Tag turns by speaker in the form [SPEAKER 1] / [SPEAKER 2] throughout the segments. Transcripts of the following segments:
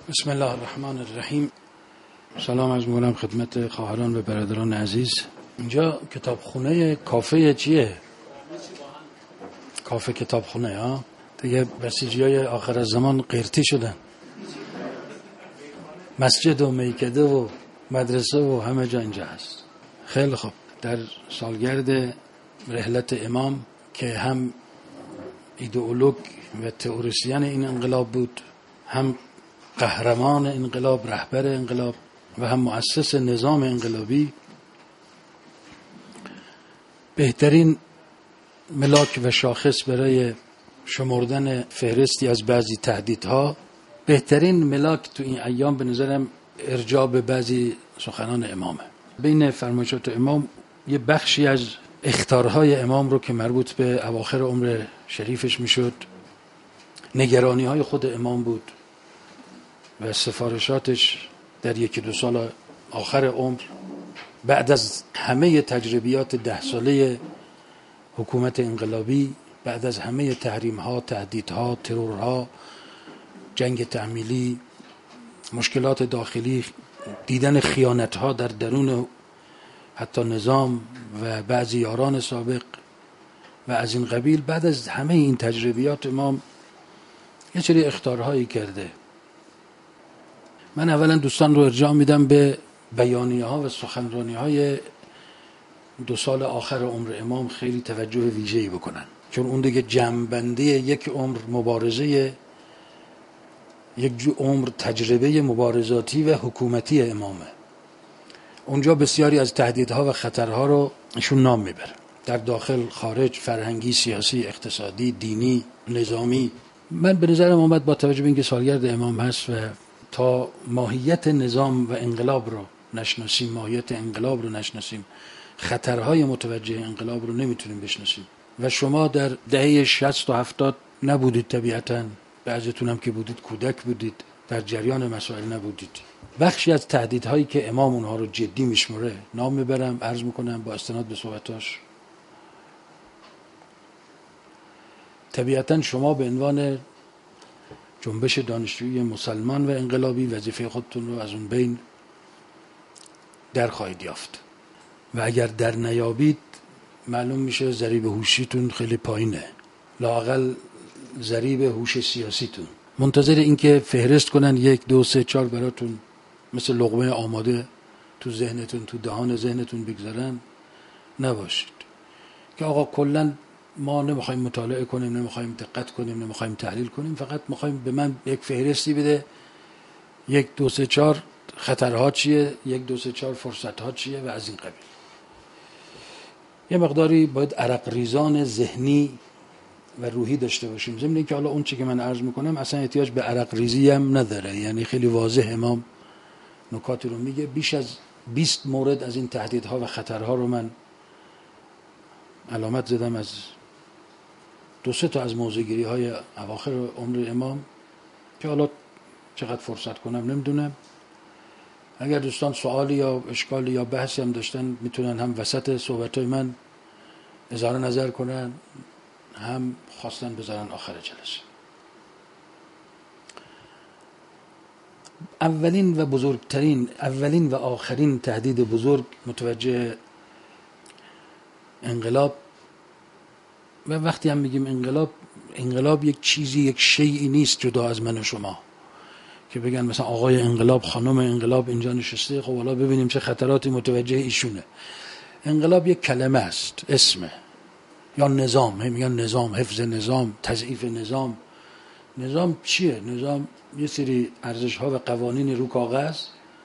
[SPEAKER 1] بسم الله الرحمن الرحیم. سلام از مولم خدمت خواهران و برادران عزیز. اینجا کتابخونه کافه چیه؟ کافه کتابخونه ها؟ دیگه بسیجیای آخر الزمان قیرتی شدن. مسجد و میکده و مدرسه و همه جا اینجا هست. خیلی خوب. در سالگرد رحلت امام که هم ایدئولوگ و تئوریسین این انقلاب بود، هم قهرمان انقلاب، رهبر انقلاب و هم مؤسس نظام انقلابی، بهترین ملاک و شاخص برای شمردن فهرستی از بعضی تهدیدها، بهترین ملاک تو این ایام به نظرم ارجاع به بعضی سخنان امامه. بین فرمایشات امام یه بخشی از اخطارهای امام رو که مربوط به اواخر عمر شریفش میشد، نگرانی های خود امام بود و سفارشاتش در 1-2 سال آخر عمر بعد از همه تجربیات 10 ساله حکومت انقلابی، بعد از همه تحریم‌ها، تهدیدها، ترورها، جنگ تعمیلی، مشکلات داخلی، دیدن خیانت‌ها در درون حتی نظام و بعضی یاران سابق و از این قبیل، بعد از همه این تجربیات امام یه سری اخطارهایی کرده. من اولا دوستان رو ارجاع میدم به بیانیه‌ها و سخنرانی‌های 2 سال آخر عمر امام، خیلی توجه ویژه‌ای بکنن، چون اون دیگه جمع‌بندی یک عمر مبارزه، یک عمر تجربه مبارزاتی و حکومتی امامه. اونجا بسیاری از تهدیدها و خطرها رو ایشون نام میبره، در داخل، خارج، فرهنگی، سیاسی، اقتصادی، دینی، نظامی. من به نظرم اومد با توجه به اینکه سالگرد امام هست و تا ماهیت نظام و انقلاب رو نشناسیم، ماهیت انقلاب رو نشناسیم، خطرهای متوجه انقلاب رو نمیتونیم بشناسیم. و شما در دهه 60 و 70 نبودید، طبیعتاً بعضیتون هم که بودید کودک بودید، در جریان مسائل نبودید. بخشی از تهدیدهایی که امام اونها رو جدی میشمره نام میبرم، عرض میکنم با استناد به صحبتاش. طبیعتاً شما به عنوان جنبش دانشجویی مسلمان و انقلابی وظیفه خودتون رو از اون بین در خواهید یافت و اگر در نیابید معلوم میشه ضریب هوشیتون خیلی پایینه، لااقل ضریب هوش سیاسیتون. منتظر این که فهرست کنن 1 2 3 4 براتون مثل لقمه آماده تو ذهنتون، تو دهان ذهنتون بگذارن نباشید که آقا کلاً ما نمیخوایم مطالعه کنیم، نمیخوایم دقت کنیم، نمیخوایم تحلیل کنیم، فقط میخوایم به من یک فهرستی بده، 1 2 3 4 خطرها چیه، 1 2 3 4 فرصتها چیه و از این قبیل. یه مقداری باید عرق ریزان ذهنی و روحی داشته باشیم. ضمن اینکه حالا اون چی که من عرض میکنم اصلا احتیاج به عرق ریزی هم نداره، یعنی خیلی واضح امام نکاتی رو میگه. بیش از 20 مورد از این تهدیدها و خطرها رو من علامت زدم از 2-3 تا از موضوعگیری های اواخر عمر امام که حالا چقدر فرصت کنم نمیدونم. اگر دوستان سوالی یا اشکالی یا بحثی هم داشتن میتونن هم وسط صحبتای من اظهار نظر کنن، هم خواستن بذارن آخر جلسه. اولین و آخرین تهدید بزرگ متوجه انقلاب، و وقتی هم میگیم انقلاب یک چیزی، یک شیئی نیست جدا از من و شما که بگن مثلا آقای انقلاب، خانم انقلاب اینجا نشسته، خب حالا ببینیم چه خطراتی متوجه ایشونه. انقلاب یک کلمه است، اسمه، یا نظام. میگن نظام، حفظ نظام، تضعیف نظام. نظام چیه؟ نظام یه سری ارزش‌ها و قوانین رو کاغذ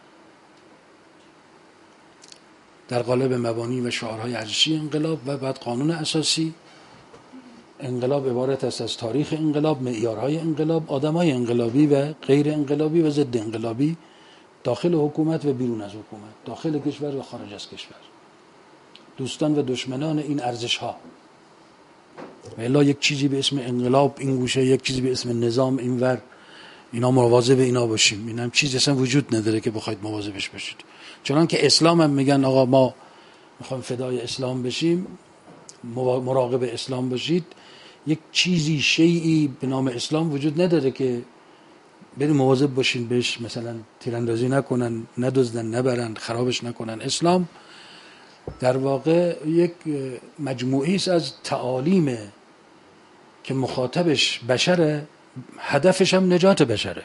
[SPEAKER 1] در قالب مبانی و شعارهای ارزشی انقلاب و بعد قانون اساسی. انقلاب عبارت است از تاریخ انقلاب، معیارهای انقلاب، آدمای انقلابی و غیر انقلابی و ضد انقلابی، داخل حکومت و بیرون از حکومت، داخل کشور و خارج از کشور، دوستان و دشمنان این ارزش‌ها. و الا یک چیزی به اسم انقلاب این گوشه، یک چیزی به اسم نظام اینور، اینا مواظب اینا باشیم. این هم چیزی اصلا وجود نداره که بخواید مواظبش باشید. چون که اسلام هم میگن آقا ما میخوایم فدای اسلام بشیم، مراقب اسلام باشید. یک چیزی، شیئی به نام اسلام وجود نداره که بریم مواظب باشین بهش مثلا تیراندازی نکنن، ندزدن، نبرن، خرابش نکنن. اسلام در واقع یک مجموعی است از تعالیم که مخاطبش بشره، هدفش هم نجات بشره.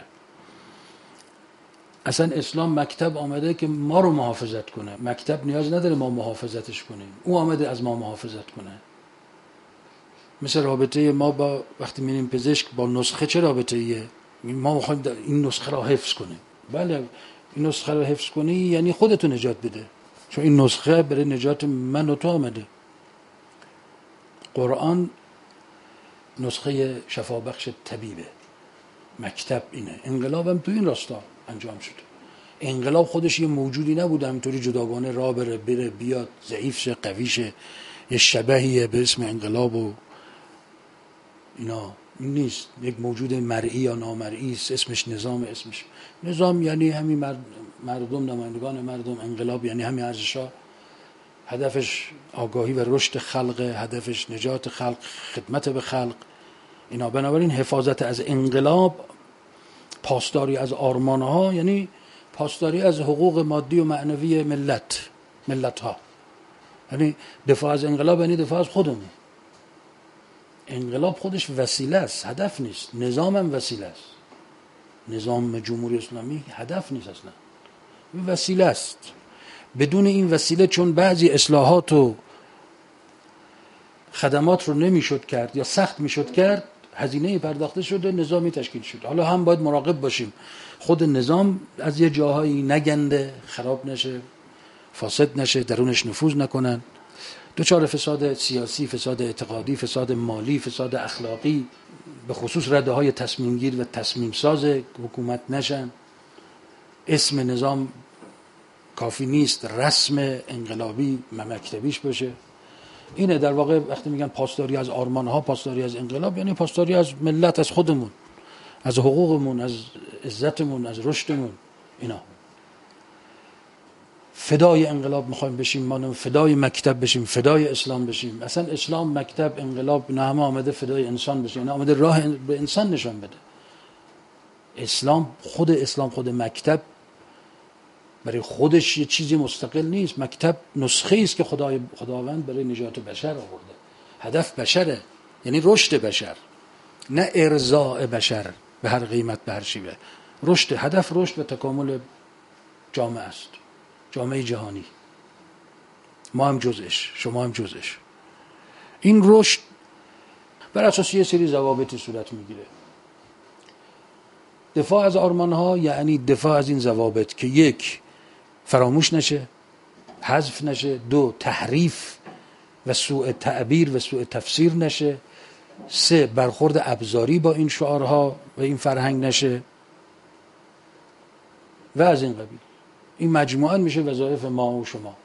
[SPEAKER 1] اصلا اسلام مکتب آمده که ما رو محافظت کنه. مکتب نیاز نداره ما محافظتش کنیم، او آمده از ما محافظت کنه. مثل رابطه ما با وقتی میریم پزشک با نسخه چه رابطه ایه؟ ما میخوایم این نسخه رو حفظ کنیم. بله، این نسخه رو حفظ کنی یعنی خودتو نجات بده، چون این نسخه برای نجات من و تو آمده. قرآن نسخه شفابخش طبیبه، مکتب اینه. انقلابم تو این راستا انجام شد. انقلاب خودش یه موجودی نبوده همینطوری جداگانه را بره بیاد، ضعیف شه قوی شه، یه شبحیه به اسم انقلاب و اینا. این نیست. یک موجود مرئی یا نامرئی است، اسمش نظام یعنی همین مردم، نمایندگان مردم. انقلاب یعنی همین ارزش‌ها. هدفش آگاهی و رشد خلق، هدفش نجات خلق، خدمت به خلق اینا. بنابراین حفاظت از انقلاب، پاسداری از آرمان‌ها، یعنی پاسداری از حقوق مادی و معنوی ملت‌ها. یعنی دفاع از انقلاب یعنی دفاع از خودمون. انقلاب خودش وسیله است، هدف نیست. نظام هم وسیله است. نظام جمهوری اسلامی هدف نیست اصلا، وسیله است. بدون این وسیله، چون بعضی اصلاحات و خدمات رو نمیشد کرد یا سخت میشد کرد، هزینه پرداخته شده، نظامی تشکیل شد. حالا هم باید مراقب باشیم خود نظام از یه جاهایی نگنده، خراب نشه، فاسد نشه، درونش نفوذ نکنن، دچار فساد سیاسی، فساد اعتقادی، فساد مالی، فساد اخلاقی، به خصوص رده‌های تصمیم گیر و تصمیم ساز حکومت نشن. اسم نظام کافی نیست، رسم انقلابی مکتبیش باشه. اینه در واقع وقتی میگن پاسداری از آرمان‌ها، پاسداری از انقلاب، یعنی پاسداری از ملت، از خودمون، از حقوقمون، از عزتمون، از رشدمون. اینا فدای انقلاب میخوایم بشیم، ما فدای مکتب بشیم، فدای اسلام بشیم. اصلا اسلام، مکتب، انقلاب نه همه آمده فدای انسان بشه، نه آمده راه به انسان نشان بده. اسلام خود مکتب برای خودش یه چیزی مستقل نیست. مکتب نسخه است که خداوند برای نجات بشر آورده. هدف بشره، یعنی رشد بشر، نه ارضاء بشر به هر قیمت، به هر شیوه. هدف رشد و تکامل جامعه است، جامعه جهانی. ما هم جزش، شما هم جزش. این رشد بر اساس یه سری ضوابطی صورت میگیره. دفاع از آرمان‌ها یعنی دفاع از این ضوابط که یک، فراموش نشه، حذف نشه. دو، تحریف و سوء تعبیر و سوء تفسیر نشه. سه، برخورد ابزاری با این شعارها و این فرهنگ نشه و از این قبیل. این مجموعاً میشه وظایف ما و شما.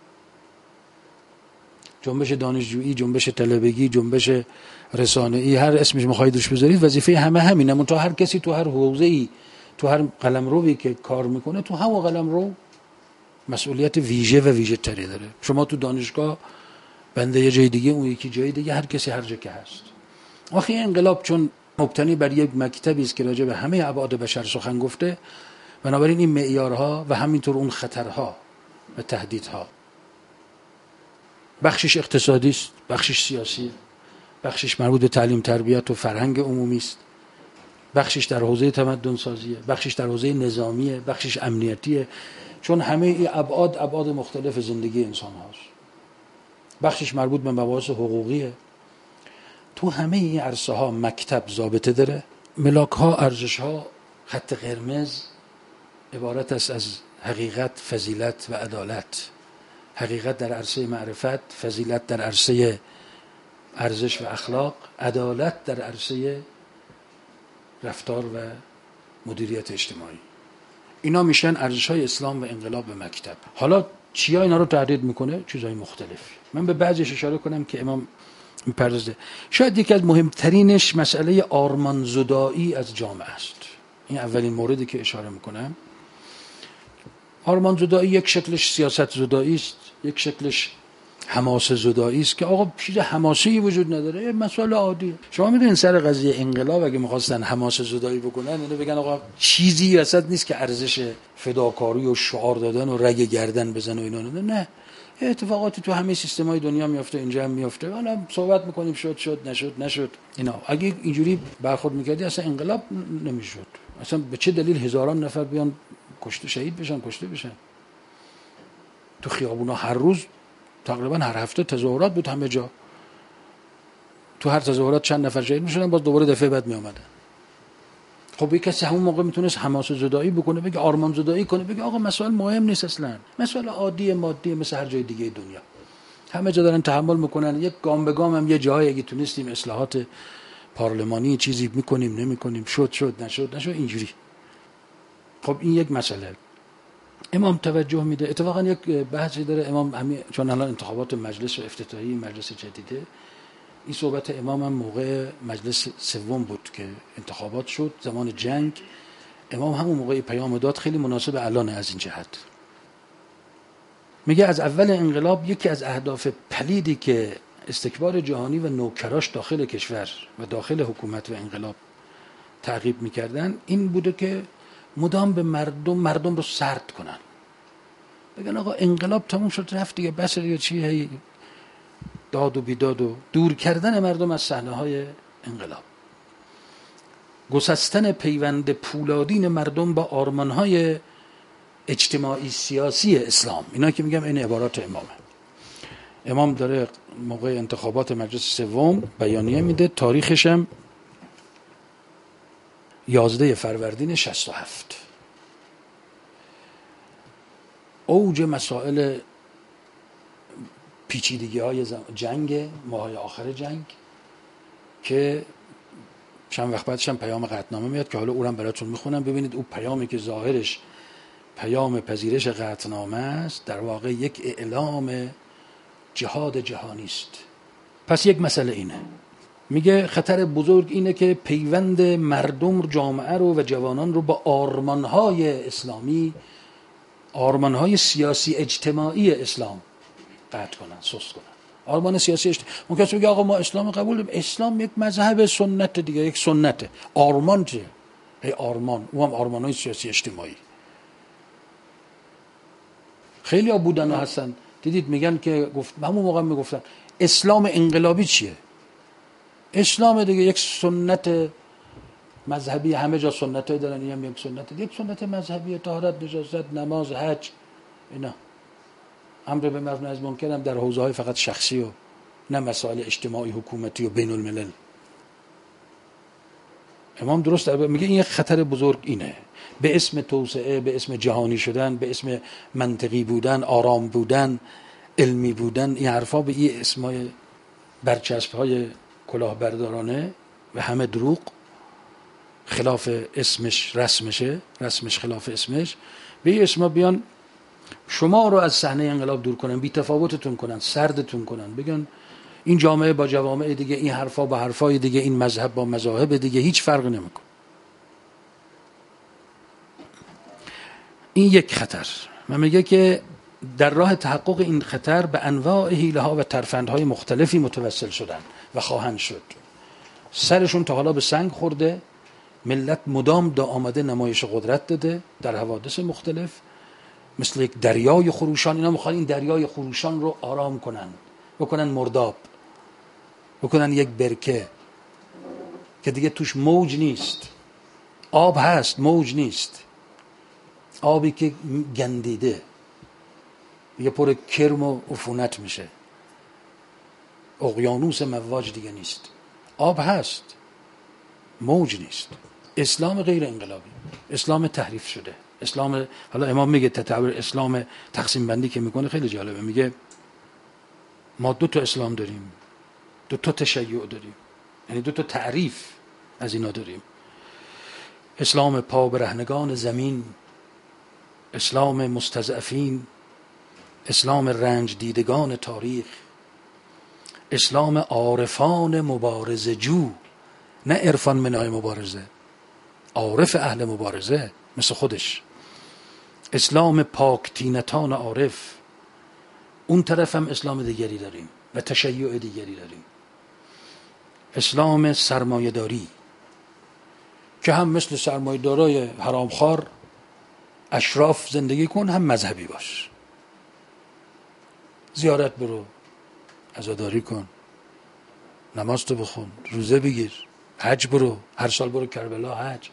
[SPEAKER 1] جنبش دانشجویی، جنبش طلبگی، جنبش رسانه‌ای، هر اسمش می‌خواید روش بذارید، وظیفه همینه. منتها هر کسی تو هر حوزه‌ای، تو هر قلمرویی که کار میکنه، تو همون قلمرو مسئولیت ویژه تری داره. شما تو دانشگاه، بنده یه جای دیگه، اون یکی جای دیگه، هر کسی هر جا که هست. آخه انقلاب چون مبتنی بر یک مکتبی است که راجع به همه ابعاد بشر سخن گفته، بنابراین این معیارها و همینطور اون خطرها و تهدیدها، بخشش اقتصادی است، بخشش سیاسی، بخشش مربوط به تعلیم، تربیت و فرهنگ عمومی است، بخشش در حوزه تمدن سازیه، بخشش در حوزه نظامیه، بخشش امنیتیه، چون همه این ابعاد مختلف زندگی انسان هاست. بخشش مربوط به مباحث حقوقیه. تو همه این عرصه ها مکتب ضابطه داره. ملاک ها، ارزش ها، خط قرمز عبارت است از حقیقت، فضیلت و عدالت. حقیقت در عرصه معرفت، فضیلت در عرصه ارزش و اخلاق، عدالت در عرصه رفتار و مدیریت اجتماعی. اینا میشن ارزش‌های اسلام و انقلاب به مکتب. حالا چیا اینا رو تهدید میکنه؟ چیزهای مختلفی. من به بعضیش اشاره کنم که امام میپردازه. شاید یکی از مهمترینش مسئله آرمانزدایی از جامعه است. این اولین موردی که اشاره میکنم. آرمانزدایی یک شکلش سیاست زدایی است، یک شکلش حماسه زدایی است که آقا چیز حماسی وجود نداره، یه مسئله عادیه. شما میدونین سر قضیه انقلاب اگه می‌خواستن حماسه زدایی بکنن اینو بگن آقا چیزی وسط نیست که ارزش فداکاری و شعار دادن و رگ گردن بزنه و اینا. نه، اتفاقاتی تو همه سیستم‌های دنیا میفته، اینجا هم میفته. حالا صحبت می‌کنیم شد نشد اینا. اگه اینجوری برخورد می‌کردی اصلا انقلاب نمی‌شد. اصلا به چه دلیل هزاران نفر بیان کشته شهید بشن، کشته بشن تو خیابونا؟ هر روز تقریبا هر هفته تظاهرات بود همه جا. تو هر تظاهرات چند نفر شهید می‌شدن، باز دوباره دفعه بعد می‌آمدن. خب یک کسی همون موقع میتونست حماسه زدایی بکنه، بگه آرمان زدایی کنه، بگه آقا مسائل مهم نیست اصلا، مسائل عادی مادی مثل هر جای دیگه دنیا، همه جا دارن تحمل میکنن، یک گام به گام هم یه جایی اگه تونستیم اصلاحات پارلمانی چیزی میکنیم نمیکنیم، شد نشد اینجوری. خب این یک مسئله. امام توجه میده. اتفاقا یک بحثی داره امام همین، چون الان انتخابات مجلس افتتاحی مجلس جدیده، این صحبت امام هم موقع مجلس سوم بود که انتخابات شد، زمان جنگ. امام همون موقع پیام داد خیلی مناسب الان از این جهت. میگه از اول انقلاب یکی از اهداف پلیدی که استکبار جهانی و نوکراش داخل کشور و داخل حکومت و انقلاب تعقیب میکردن این بوده که مدام به مردم رو سرد کنن، بگن آقا انقلاب تموم شد رفت دیگه، بس دیگه چیه، داد و بیداد و دور کردن مردم از صحنه‌های انقلاب، گسستن پیوند پولادین مردم با آرمان‌های اجتماعی سیاسی اسلام. اینا که میگم این عبارات امامه. امام داره موقع انتخابات مجلس سوم بیانیه میده، تاریخش هم 11 فروردین 67. اوج مسائل پیچیدگی‌های جنگ، ماهای آخر جنگ، که چند وقت بعدش هم پیام قطعنامه میاد که حالا اونم براتون میخونم ببینید. اون پیامی که ظاهرش پیام پذیرش قطعنامه است در واقع یک اعلام جهاد جهانی است. پس یک مسئله اینه، میگه خطر بزرگ اینه که پیوند مردم جامعه رو و جوانان رو با آرمان‌های اسلامی، آرمان‌های سیاسی اجتماعی اسلام قطع کنن، سست کنن. آرمان سیاسی ممکن است بگه آقا ما اسلام قبول داریم، اسلام یک مذهب سنت دیگه، یک سنته. آرمان چیه؟ آرمان، او هم آرمان‌های سیاسی اجتماعی. خیلی ها بودن و هستن، دیدید میگن که همون موقع میگفتن اسلام انقلابی چیه؟ اسلام دیگه یک سنت مذهبی، همه جا سنت‌های دارن، این هم یک سنت، یک سنت مذهبی، طهارت، نجاست، نماز، حج، اینا. امر به معروف و نهی از منکر هم در حوزه‌های فقط شخصی و نه مسائل اجتماعی حکومتی و بین الملل. امام درست میگه این یک خطر بزرگ اینه، به اسم توسعه، به اسم جهانی شدن، به اسم منطقی بودن، آرام بودن، علمی بودن، این حرفا به این اسمای برچسب‌های کلاهبردارانه و همه دروغ، خلاف اسمش رسمش خلاف اسمش، به این اسما بیان شما رو از صحنه انقلاب دور کنن، بی تفاوتتون کنن، سردتون کنن، بگن این جامعه با جوامع دیگه، این حرفا با حرفای دیگه، این مذهب با مذاهب دیگه هیچ فرقی نمیکنه. این یک خطر. من میگه که در راه تحقق این خطر به انواع حیله‌ها و ترفندهای مختلفی متوسل شدن و خواهند شد. سرشون تا حالا به سنگ خورده، ملت مدام آمده نمایش قدرت داده در حوادث مختلف، مثل یک دریای خروشان. اینا میخوان این دریای خروشان رو آرام کنن، بکنن مرداب، بکنن یک برکه که دیگه توش موج نیست، آب هست موج نیست، آبی که گندیده دیگه پر کرم و عفونت میشه، اقیانوس مواج دیگه نیست، آب هست موج نیست. اسلام غیر انقلابی، اسلام تحریف شده، اسلام، حالا امام میگه تعبیر اسلام تقسیم بندی که میکنه خیلی جالبه، میگه ما 2 اسلام داریم، 2 تشیع داریم، یعنی 2 تعریف از اینا داریم. اسلام پا برهنگان زمین، اسلام مستضعفین، اسلام رنج دیدگان تاریخ، اسلام عارفان مبارزه جو، نه عرفان منای مبارزه، عارف اهل مبارزه مثل خودش، اسلام پاک تینتان عارف، اون طرف هم اسلام دیگری داریم و تشیع دیگری داریم، اسلام سرمایه‌داری که هم مثل سرمایه‌دارای حرامخوار اشراف زندگی کن، هم مذهبی باش، زیارت برو، عزاداری کن، نماز تو بخون، روزه بگیر، حج برو، هر سال برو کربلا حج،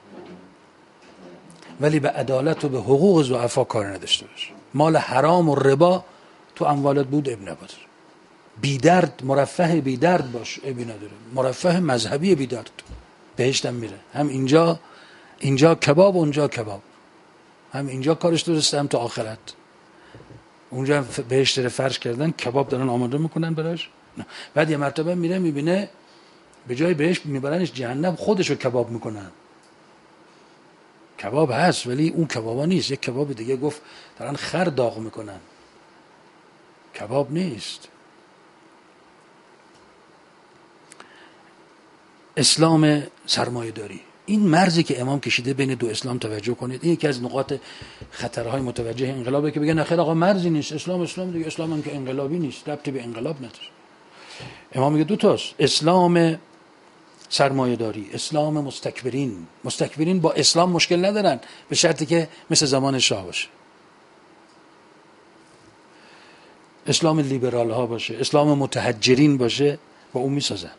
[SPEAKER 1] ولی به عدالت و به حقوق ضعفا کار نداشته باش. مال حرام و ربا تو اموالت بود اب نداره. بی درد مرفه بی درد باش ابی نداره، مرفه مذهبی بی درد بهشتم میره. هم اینجا کباب و اونجا کباب، هم اینجا کارش درسته هم تو آخرت. اونجا بهشت رو فرش کردن، کباب دارن آماده میکنن براش. بعد یه مرتبه میره میبینه به جای بهشت میبرنش جهنم، خودشو کباب میکنن. کباب هست ولی اون کبابا نیست، یک کباب دیگه. گفت دارن خر داغ میکنن، کباب نیست. اسلام سرمایه داری، این مرزی که امام کشیده بین دو اسلام توجه کنید. این یکی از نقاط خطرهای متوجه انقلابه که بگن آخر آقا مرزی نیست، اسلام دیگه، اسلام هم که انقلابی نیست، ربطی به انقلاب نداره. امام میگه دو تاست، اسلام سرمایه داری، اسلام مستکبرین با اسلام مشکل ندارن به شرطی که مثل زمان شاه باشه، اسلام لیبرال ها باشه، اسلام متحجرین باشه، با اون میسازن.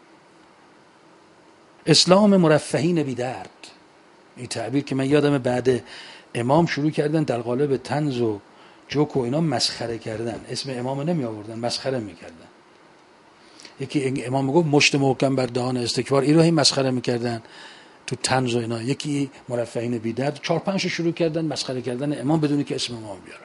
[SPEAKER 1] اسلام مرفهین بی درد، این تعبیر که من یادم بعد امام شروع کردن در قالب طنز و جوک و اینا مسخره کردن، اسم امام نمی آوردن، مسخره میکردن. یکی امام میگفت مشت محکم بر دهان استکبار، این رو هی مسخره میکردن تو طنز و اینا. یکی مرفهین بی درد، 4-5 شروع کردن مسخره کردن امام بدونی که اسم امام بیارن.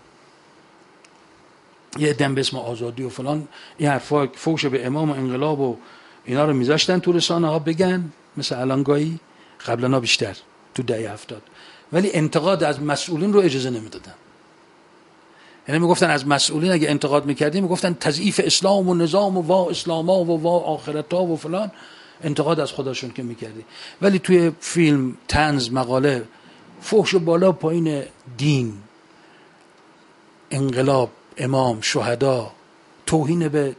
[SPEAKER 1] یه دم به اسم آزادی و فلان این حرفا فوش به امام و انقلاب و اینا رو میذاشتن تو رسانه ها بگن، مثل الان گاهی، قبلا بیشتر تو دهه 70، ولی انتقاد از مسئولین رو اجازه نمیدادن. یعنی میگفتن از مسئولین اگه انتقاد میکردیم میگفتن تضعیف اسلام و نظام و وا اسلاما و وا آخرتا و فلان، انتقاد از خداشون که میکردی. ولی توی فیلم، طنز، مقاله، فحش بالا پایین دین، انقلاب، امام، شهدا، توهین به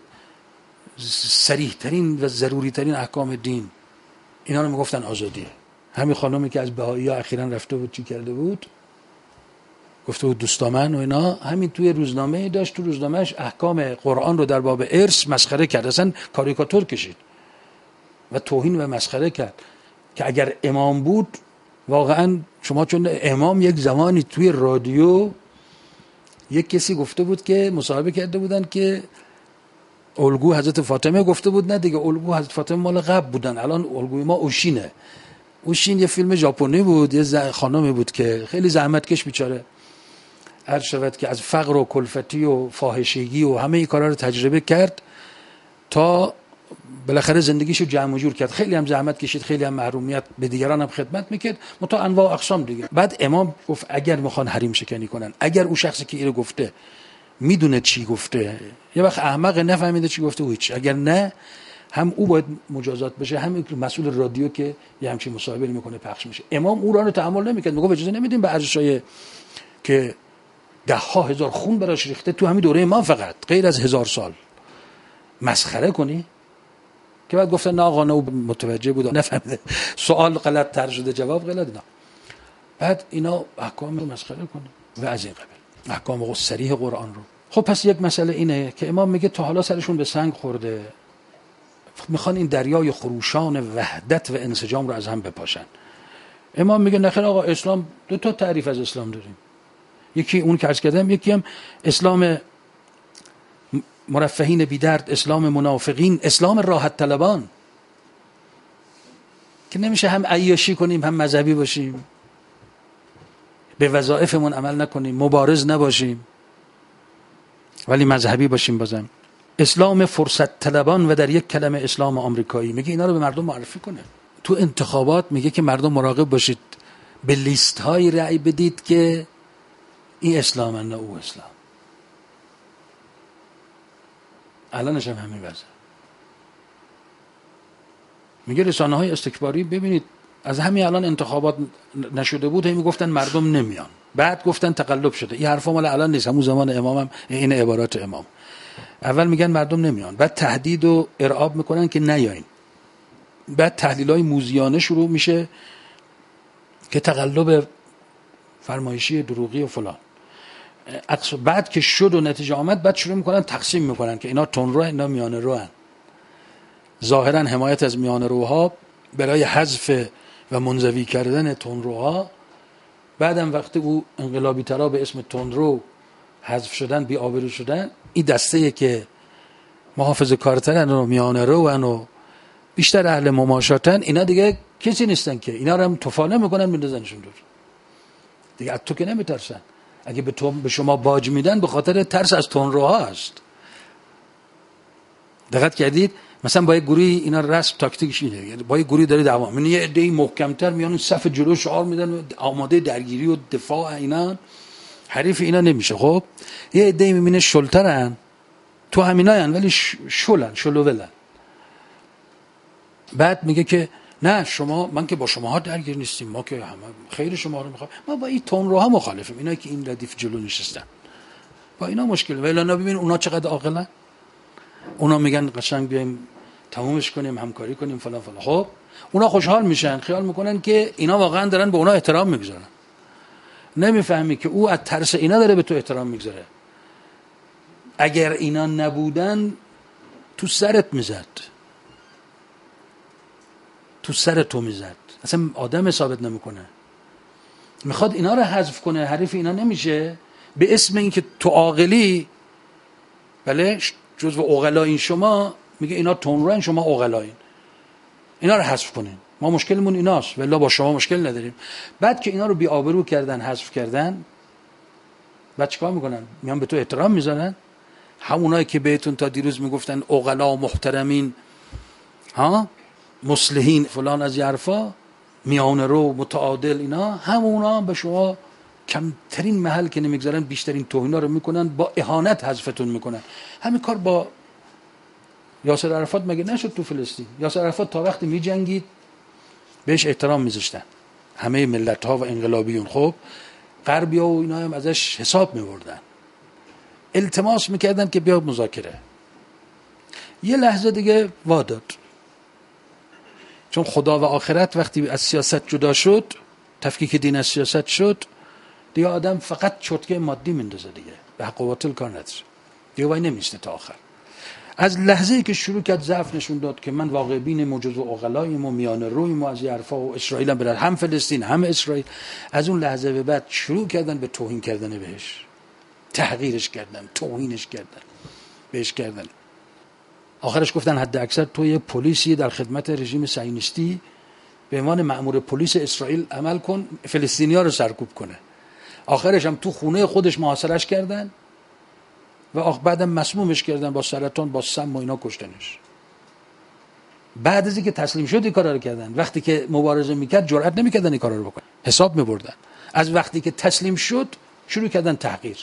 [SPEAKER 1] صریح ترین و ضروری ترین احکام دین، اینا رو میگفتن آزادیه. همین خانومی که از بهایی ها اخیراً رفته بود چی کرده بود، گفته بود دوستامن و اینا، همین توی روزنامه داشت، تو روزنامهش احکام قرآن رو در باب ارث مسخره کرد، اصلا کاریکاتور کشید و توهین و مسخره کرد که اگر امام بود واقعا شما، چون امام یک زمانی توی رادیو یک کسی گفته بود که مصاحبه کرده بودن که الگو حضرت فاطمه، گفته بود نه دیگه الگو حضرت فاطمه مال قبل بودن، الان الگوی ما اوشینه. اوشین یه فیلم ژاپنی بود، یه خانمی بود که خیلی زحمت کش بیچاره، هر شود که از فقر و کلفتی و فاحشگی و همه این کارا رو تجربه کرد تا بالاخره زندگیشو جمع و جور کرد. خیلی هم زحمت کشید، خیلی هم محرومیت، به دیگران هم خدمت میکرد، متا انواع و اقسام دیگه. بعد امام گفت اگر میخوان حریم شکنی کنن، اگر اون شخصی که اینو گفته میدونه چی گفته، یه وقت احمق نفهمیده چی گفته و هیچ، اگر نه هم او باید مجازات بشه، هم مسئول رادیو که یه همچین مصاحبه میکنه پخش میشه. امام او رو تحمل نمیکرد، میگه اجازه نمیدیم به ارزشای که 10,000 خون براش ریخته تو همین دوره ما، فقط غیر از 1000 سال مسخره کنی. که بعد گفتن نه آقا نه، متوجه بود نفهمیده، سوال غلط تر شده جواب غلط. نه بعد اینا احکام رو مسخره کنه و از این قبیل احکام صریح قرآن رو. خب پس یک مسئله اینه که امام میگه تا حالا سرشون به سنگ خورده، میخوان این دریای خروشان وحدت و انسجام رو از هم بپاشن. امام میگه نخیر آقا، اسلام دو تا تعریف از اسلام داریم، یکی اون که عرض کردم، یکی هم اسلام مرفهین بی درد، اسلام منافقین، اسلام راحت طلبان که نمیشه هم عیاشی کنیم هم مذهبی باشیم، به وظایفمون عمل نکنیم، مبارز نباشیم ولی مذهبی باشیم. بازم اسلام فرصت طلبان و در یک کلمه اسلام آمریکایی. میگه اینا رو به مردم معرفی کنه. تو انتخابات میگه که مردم مراقب باشید، به لیست های رأی بدید که این اسلام نه او اسلام. الانش هم همین وضعه. میگه رسانه های استکباری، ببینید از همین الان انتخابات نشده بود هی میگفتن مردم نمیان، بعد گفتن تقلب شده. این حرفا مال الان نیست، همون زمان امامم این عبارات امام. اول میگن مردم نمیان، بعد تهدید و ارعاب میکنن که نیاین، بعد تحلیلای موذیانه شروع میشه که تقلب فرمایشی دروغی و فلان. بعد که شد و نتیجه آمد، بعد شروع میکنن تقسیم میکنن که اینا تندرو، اینا میانه رو هن. ظاهرا حمایت از میانه روها برای حذف و منزوی کردن تندروها. بعدم وقتی او انقلابی ترا به اسم تندرو حذف شدن، بی آبرو شدن، این دسته که محافظه کارترن و میانه رو و بیشتر اهل مماشاتن، اینا دیگه کسی نیستن که اینا رو هم تفاله میکنن میندازنشون دور. دیگه از تو که نمیترسن. اگه به شما باج میدن به خاطر ترس از تندروها هست. دقت کردید؟ مثلا با یه گروهی اینا رسم تاکتیکش اینه، یعنی با یه گروهی داره دعوا، من یه عده‌ای محکم‌تر میان صف جلو شعار میدن آماده درگیری و دفاع، اینا حریف اینا نمیشه. خب یه عده‌ای میبینه شلترن، تو همیناین ولی شلولن. بعد میگه که نه شما، من که با شماها درگیر نیستیم، ما که همه خیر شما رو میخوایم، ما با این تندروها مخالفیم، اینا که این ردیف جلو نشستن با اینا مشکل. ولی نه، ببین اونا چقدر عاقلن، اونا میگن قشنگ بیایم تمومش کنیم، همکاری کنیم فلان فلان. خب اونا خوشحال میشن، خیال میکنن که اینا واقعا دارن به اونا احترام میگذارن. نمیفهمی که او از ترس اینا داره به تو احترام میگذاره. اگر اینا نبودن تو سرت میزد، تو سر تو میزد، اصلا آدم ثابت نمیکنه. میخواد اینا رو حذف کنه، حریف اینا نمیشه، به اسم اینکه تو عاقلی، بله جزو عقلایین شما، میگه اینا تندروان، شما عقلایین، اینا رو حذف کنین، ما مشکلمون ایناست، والله با شما مشکل نداریم. بعد که اینا رو بی آبرو کردن، حذف کردن، بعد چیکار میکنن؟ میان به تو احترام میذارن. همونایی که بهتون تا دیروز میگفتن عقلا و محترمین، ها مصلحین فلان از حرفا، میانه رو متعادل، اینا همونا به شما کمترین محل که نمیگذارن بیشترین توهینا رو میکنن، با اهانت حذفتون میکنن. همین کار با یاسر عرفات مگه نشد تو فلسطین؟ یاسر عرفات تا وقتی میجنگید بهش احترام میذاشتن همه ملت ها و انقلابیون. خب غربیا و اینا هم ازش حساب میبردن، التماس میکردن که بیا مذاکره. یه لحظه دیگه واداد، چون خدا و آخرت وقتی از سیاست جدا شد، تفکیک دین از سیاست شد، دیگه آدم فقط چرتکه مادی میندازه، دیگه به حق و باطل کار نداره، دیگه وای نمیسته تا آخر. از لحظه‌ای که شروع کرد ضعف نشون داد که من واقع بین موجز و عقلاییم و میانه رویم و از حرفا و اسرائیل هم برد، هم فلسطین هم اسرائیل، از اون لحظه به بعد شروع کردن به توهین کردن بهش، تحقیرش کردن، توهینش کردن، بهش کردن. آخرش گفتن حد اکثر تو یه پلیسی در خدمت رژیم صهیونیستی به عنوان مأمور پلیس اسرائیل عمل کن، فلسطینی‌ها رو سرکوب کنه. آخرش هم تو خونه خودش محاصرش کردن و بعدم مسمومش کردن با سرطان، با سم و اینا کشتنش. بعد از اینکه تسلیم شد این کارا رو کردن. وقتی که مبارزه میکرد جرئت نمیکردن این کارا رو بکنن، حساب میبردن. از وقتی که تسلیم شد شروع کردن تحقیر.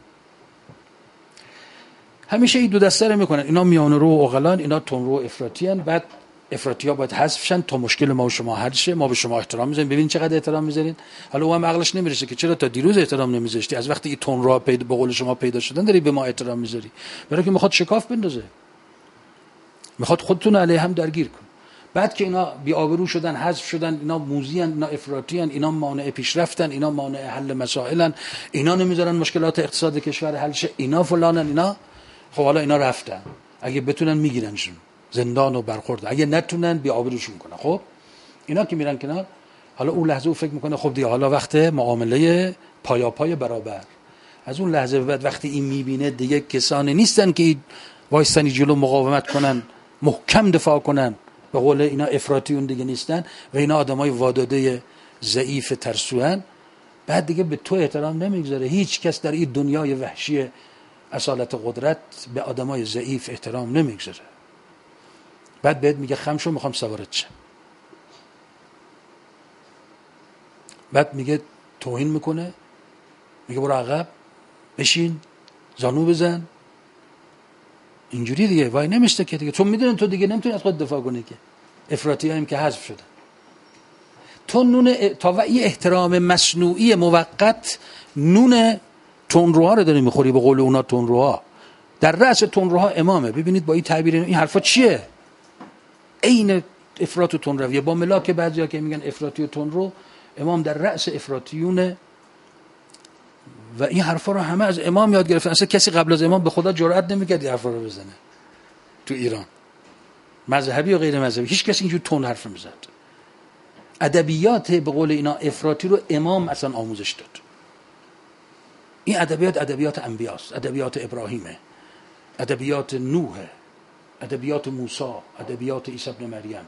[SPEAKER 1] همیشه این دو دسته رو میکنن، اینا میانه رو و عقلان، اینا تندرو و افراطیان. بعد افراطی‌ها باید حذف شن تا مشکل ما و شما حل شه. ما به شما احترام میذاریم، ببین چقدر احترام میذارین. حالا او هم عقلش نمیرسه که چرا تا دیروز احترام نمیذاشتی، از وقتی این تندروها به قول شما پیدا شدن داری به ما احترام میذاری. برای که میخواد شکاف بندازه، میخواد خودتون علیه هم درگیر کن. بعد که اینا بی آبرو شدن، حذف شدن، اینا موذیان، اینا افراطیان، اینا مانع پیشرفتن، اینا مانع حل مسائلن، اینا نمیذارن مشکلات اقتصاد کشور حل شه، اینا فلانن، اینا. خب حالا اینا رفتن، اگه بتونن میگیرنشون زندان و برخورد، اگه نتونن بی آبروشون کنن. خب اینا که میرن کنار، حالا اون لحظه او فکر میکنه خب دیگه حالا وقت معامله پایاپای برابر. از اون لحظه بعد وقتی این میبینه دیگه کسانی نیستن که وایستانی جلو مقاومت کنن، محکم دفاع کنن، به قول اینا افراطیون دیگه نیستن و اینا آدمای واداده ضعیف ترسوان، بعد دیگه به تو احترام نمیگذاره. هیچ کس در این دنیای وحشی اصالت قدرت به آدمای ضعیف احترام نمیگذاره. بعد بهت میگه خم شو، میخوام سوارت شم. بعد میگه توهین میکنه، میگه برو عقب، بشین، زانو بزن، اینجوری دیگه وای نمیسته که دیگه، چون میدونن تو دیگه نمیتونی از خود دفاع کنی که. افراطی هاییم که حذف شدن. تو نون تا و این احترام مصنوعی موقت نون تندروها رو داری میخوری، به قول اونا تندروها. در رأس تندروها امامه. ببینید با این تعبیر این حرفا چیه؟ عین افراط و تندرویه. با ملاک بعضیا که میگن افراطی و تندرو، امام در رأس افراطیونه و این حرفا رو همه از امام یاد گرفتن. اصلا کسی قبل از امام به خدا جرئت نمیکرد این حرفا رو بزنه تو ایران، مذهبی و غیر مذهبی. هیچ کسی اینجور تند حرف نمیزد. ادبیات به قول اینا افراطی رو امام اصلا آموزش داد. این ادبیات انبیاست، ادبیات ابراهیمه، ادبیات نوح، ادبیات موسی، ادبیات عیسی ابن مریم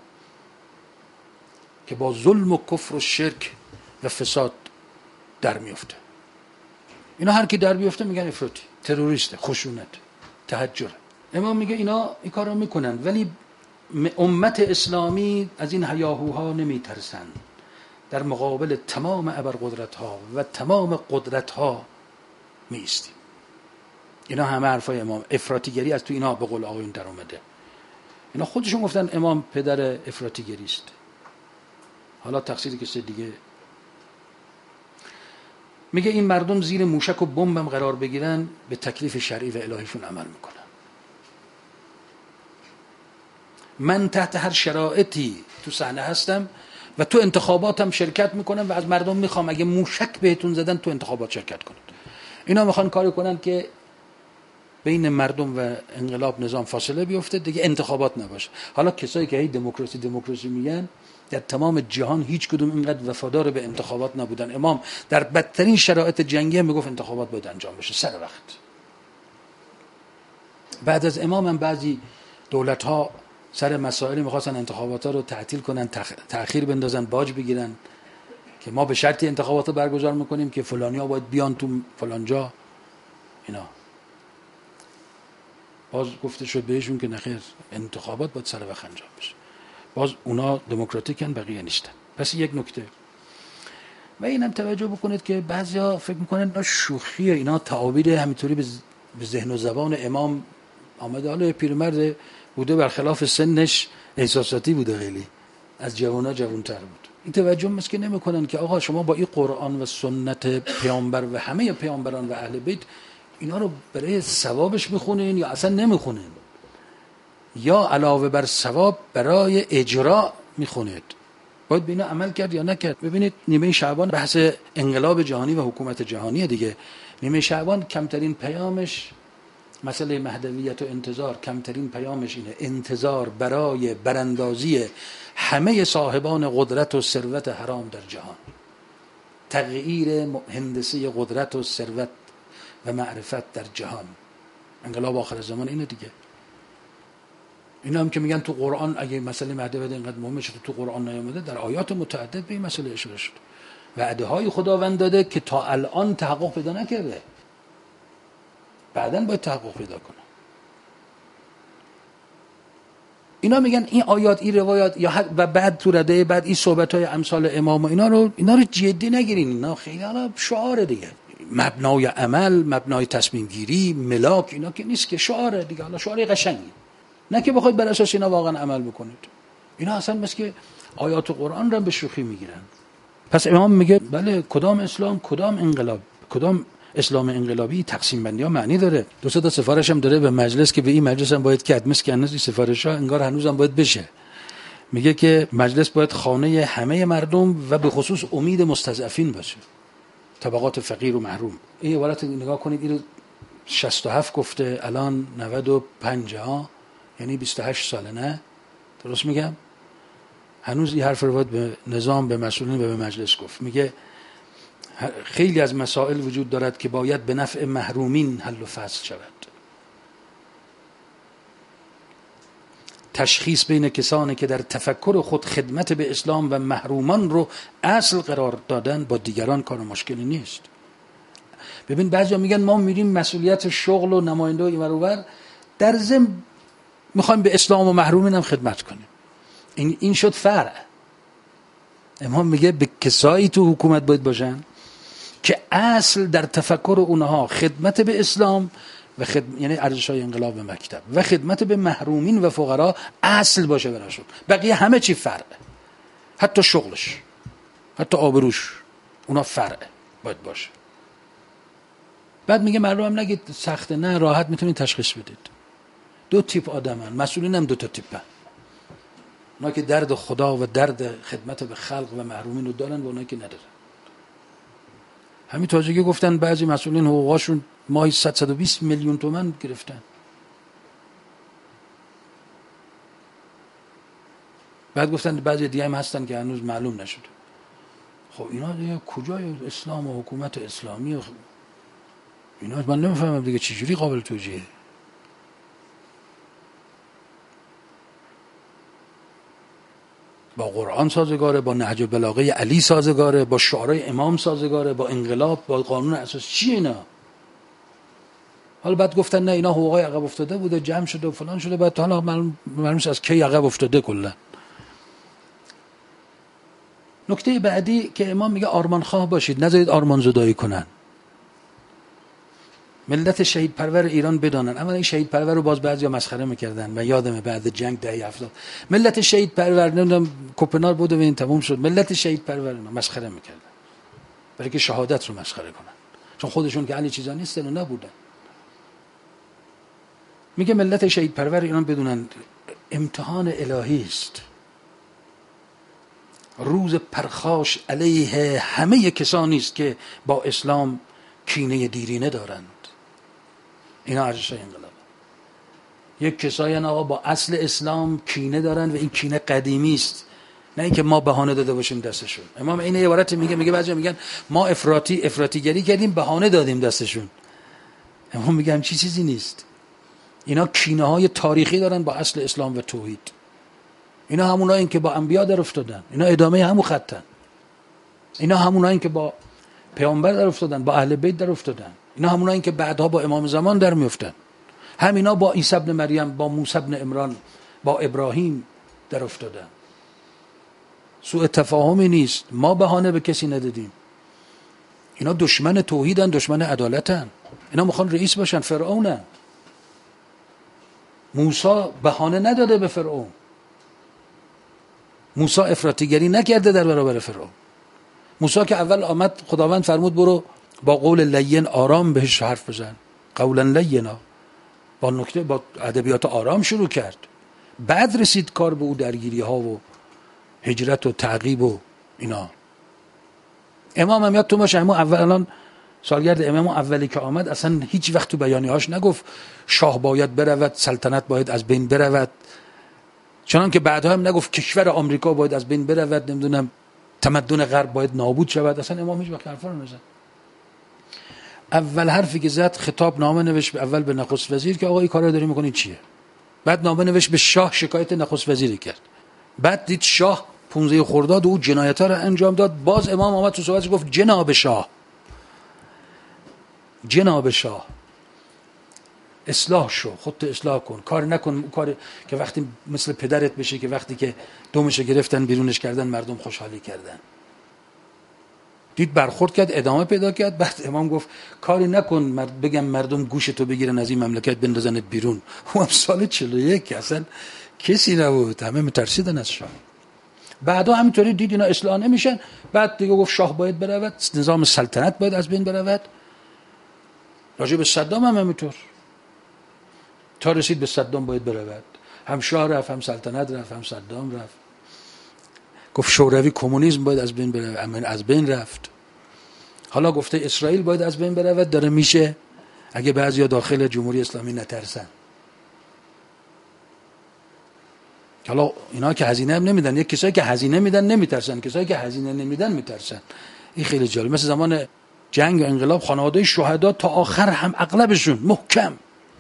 [SPEAKER 1] که با ظلم و کفر و شرک و فساد در میفته. اینا هر کی در بیفته میگن افراطی، تروریسته، خشونت، تهجر. امام میگه اینا این کارو میکنن ولی امت اسلامی از این هیاهوها نمیترسن. در مقابل تمام ابرقدرت‌ها و تمام قدرت‌ها میستیم. اینا همه حرفای امام. افراطیگری از تو اینا به قول آقایون در اومده. اینا خودشون گفتن امام پدر افراطیگری است. حالا تقصیر کسی دیگه. میگه این مردم زیر موشک و بمبم قرار بگیرن به تکلیف شرعی و الهیشون عمل میکنن. من تحت هر شرایطی تو صحنه هستم و تو انتخاباتم شرکت میکنم و از مردم میخوام اگه موشک بهتون زدن تو انتخابات شرکت کنید. اینا میخوان کاری کنن که بین مردم و انقلاب نظام فاصله بیفته، دیگه انتخابات نباشه. حالا کسایی که هی دموکراسی میگن در تمام جهان هیچ کدوم اینقدر وفادار به انتخابات نبودن. امام در بدترین شرایط جنگی هم میگفت انتخابات باید انجام بشه سر وقت. بعد از امام هم بعضی دولت‌ها سر مسائلی می‌خواستن انتخابات‌ها رو تعطیل کنن، تأخیر بندازن، باج بگیرن که ما به شرطی انتخابات رو برگزار می‌کنیم که فلانی‌ها باید بیان تو فلان جا. اینا باز گفته شد بهشون که نخیر، انتخابات باید سر وقت انجام بشه. باز اونا دموکراتیکن، بقیه نیستن. پس یک نکته و اینم توجه بکنید که بعضیا فکر میکنن اینا شوخیه، اینا تعابیر همینطوری به ذهن و زبان امام آمده. حالا پیرمرد بوده، برخلاف سنش احساساتی بوده، خیلی از جوانا جوانتر بود. این توجه مسکه نمیکنن که آقا شما با این قرآن و سنت پیامبر و همه پیامبران و اهل بیت اینا رو برای ثوابش میخونین یا اصلا نمیخونین، یا علاوه بر ثواب برای اجرا میخونید. باید به اینا عمل کرد یا نکرد. ببینید نیمه شعبان بحث انقلاب جهانی و حکومت جهانی دیگه. نیمه شعبان کمترین پیامش مسئله مهدویت و انتظار، کمترین پیامش اینه، انتظار برای براندازی همه صاحبان قدرت و ثروت حرام در جهان، تغییر هندسه قدرت و ثروت و معرفت در جهان. انقلاب آخر زمان اینه دیگه. اینا هم که میگن تو قرآن اگه مسئله مهدویت اینقدر مهمه شده تو قرآن نیامده، در آیات متعدد به این مسئله اشاره شد. وعده های خداوند داده که تا الان تحقق پیدا نکرده، بعداً باید تحقق پیدا کنه. اینا میگن این آیات، این روایات یا و بعد تو رده بعد این صحبت‌های امثال امام و اینا رو جدی نگیرین. اینا خیلی حالا شعار دیگه، مبنای عمل، مبنای تصمیم گیری، ملاک، اینا که نیست که، شعار دیگه. حالا شعار قشنگی، نه که بخواید بر اساس اینا واقعا عمل بکنید. اینا اصلا مثل که آیات قرآن رو به شوخی میگیرن. پس امام میگه بله، کدام اسلام، کدام انقلاب، کدام اسلام انقلابی تقسیم بندی ها معنی داره. دو سه تا سفارش هم داره به مجلس که به این مجلس هم باید کرد، مثل که هنوز این سفارش ها انگار هنوز هم باید بشه. میگه که مجلس باید خانه همه مردم و به خصوص امید مستضعفین باشه، طبقات فقیر و محروم. این عبارت نگاه کنید، این 67 گفته، الان 95 ها، یعنی 28 ساله. نه درست میگم؟ هنوز این حرف رو باید به نظام، به مسئولین و به مجلس گفت. میگه خیلی از مسائل وجود دارد که باید به نفع محرومین حل و فصل شود. تشخیص بین کسانی که در تفکر خود خدمت به اسلام و محرومان رو اصل قرار دادن با دیگران کار مشکلی نیست. ببین بعضیا میگن ما میریم مسئولیت شغل و نماینده و این ور اونور، در ضمن میخوایم به اسلام و محرومین هم خدمت کنیم. این شد فرع. امام میگه به کسایی تو حکومت باید باشن که اصل در تفکر اونها خدمت به اسلام و یعنی ارزش‌های انقلاب و مکتب و خدمت به محرومین و فقرا اصل باشه براشون. بقیه همه چی فرعه، حتی شغلش. حتی آبروش اونا فرعه باید باشه. بعد میگه مردم هم نگید سخته، نه راحت میتونید تشخیص بدید. دو تیپ آدمن، مسئولین هم دو تا تیپن. اونا که درد خدا و درد خدمت به خلق و محرومین رو دارن و اونا که ندارن. همین تازگی گفتن بعضی مسئولین حقوقاشون ماهی 120 میلیون تومان گرفتن. بعد گفتن بعضی دیگه هم هستن که هنوز معلوم نشده. خب اینا دیگه کجای اسلام و حکومت اسلامی و اینا من نمیفهمم دیگه چجوری قابل توجیهه. با قرآن سازگاره، با نهج البلاغه علی سازگاره، با شعارهای امام سازگاره، با انقلاب، با قانون اساس. چی اینا؟ حالا بعد گفتن نه اینا حقوقای عقب افتاده بوده جمع شده و فلان شده. بعد حالا معلوم از کی عقب افتاده کلا. نکته بعدی که امام میگه آرمان خواه باشید، نذارید آرمان زدایی کنن. ملت شهید پرور ایران بدانن. اما این شهید پرور رو باز بعضیا مسخره میکردن. من یادمه بعد جنگ دهه 70 ملت شهید پرور نمیدونم کوپنهاگ بود و این تموم شد. ملت شهید پرور اینا مسخره میکردن برای که شهادت رو مسخره کنن، چون خودشون که علی چیزا نیستن و نبودن. میگه ملت شهید پرور ایران بدونن امتحان الهی است. روز پرخاش علیه همه کسانی است که با اسلام کینه دیرینه دارند. اینا ارزش انقلاب. یک کسایی آقا با اصل اسلام کینه دارن و این کینه قدیمی است، نه اینکه ما بهانه داده باشیم دستشون. امام این عبارت میگه بعضیا میگن ما افراطیگری کردیم بهانه دادیم دستشون. امام میگه همین چیزی نیست. اینا کینه های تاریخی دارن با اصل اسلام و توحید. اینا همونایین که با انبیا در افتادن، اینا ادامه همون خطن. اینا همونایین که با پیامبر در افتادن، با اهل بیت در افتادن. اینا همونایین که بعدها با امام زمان در میافتن. همینا با عیسی ابن مریم، با موسی ابن عمران، با ابراهیم در افتادن. سوء تفاهمی نیست. ما بهانه به کسی ندادیم. اینا دشمن توحیدن، دشمن عدالتن. اینا میخوان رئیس باشن. فرعونن. موسی بهانه نداده به فرعون. موسی افراطیگری نکرده در برابر فرعون. موسی که اول آمد خداوند فرمود برو با قول لین آرام بهش حرف بزن. قولا لینا. با نکته با ادبیات آرام شروع کرد. بعد رسید کار به او درگیری ها و هجرت و تعقیب و اینا. امام هم یادتون باشه همون الان سالگرد امام اولی که آمد اصلا هیچ وقت تو بیانیه‌هاش نگفت شاه باید برود، سلطنت باید از بین برود. چنان که بعدها هم نگفت کشور آمریکا باید از بین برود، نمیدونم تمدن غرب باید نابود شود. اصلا امام هیچ وقت حرفا رو نزد. اول حرفی که زد خطاب نامه نوشت اول به نخست وزیر که آقا این کارا داری میکنین چیه. بعد نامه نوشت به شاه، شکایت نخست وزیری کرد. بعد دید شاه 15 خرداد او جنایت‌ها رو انجام داد. باز امام آمد تو صحبتش گفت جناب شاه، جناب شاه اصلاح شو، خودت اصلاح کن، کار نکن کار که وقتی مثل پدرت بشه که وقتی که دومش گرفتن بیرونش کردن مردم خوشحالی کردن. دید برخورد کرد، ادامه پیدا کرد. بعد امام گفت کاری نکن بگم مردم گوشتو بگیرن از این مملکت بندازنت بیرون. اون سال 41 اصلا کسی نبود، همه مترسیدن از شاه. بعدا همینطوری دید اینا اصلاح نمیشن. بعد دیگه گفت شاه باید برود، نظام سلطنت باید از بین برود. راجع به صدام هم همینطور، تا رسید به صدام باید برود. هم شاه رفت، هم سلطنت رفت، هم صدام رفت. گفت شوروی کمونیسم باید از بین برود، اما از بین رفت. حالا گفته اسرائیل باید از بین برود، داره میشه اگه بعضیا داخل جمهوری اسلامی نترسن. حالا اینا که هزینه هم نمیدن، یک کسایی که هزینه میدن نمیترسن، کسایی که هزینه نمیدن میترسن. این خیلی جالب. مثل زمان جنگ و انقلاب خانواده شهدا تا آخر هم اغلبشون محکم.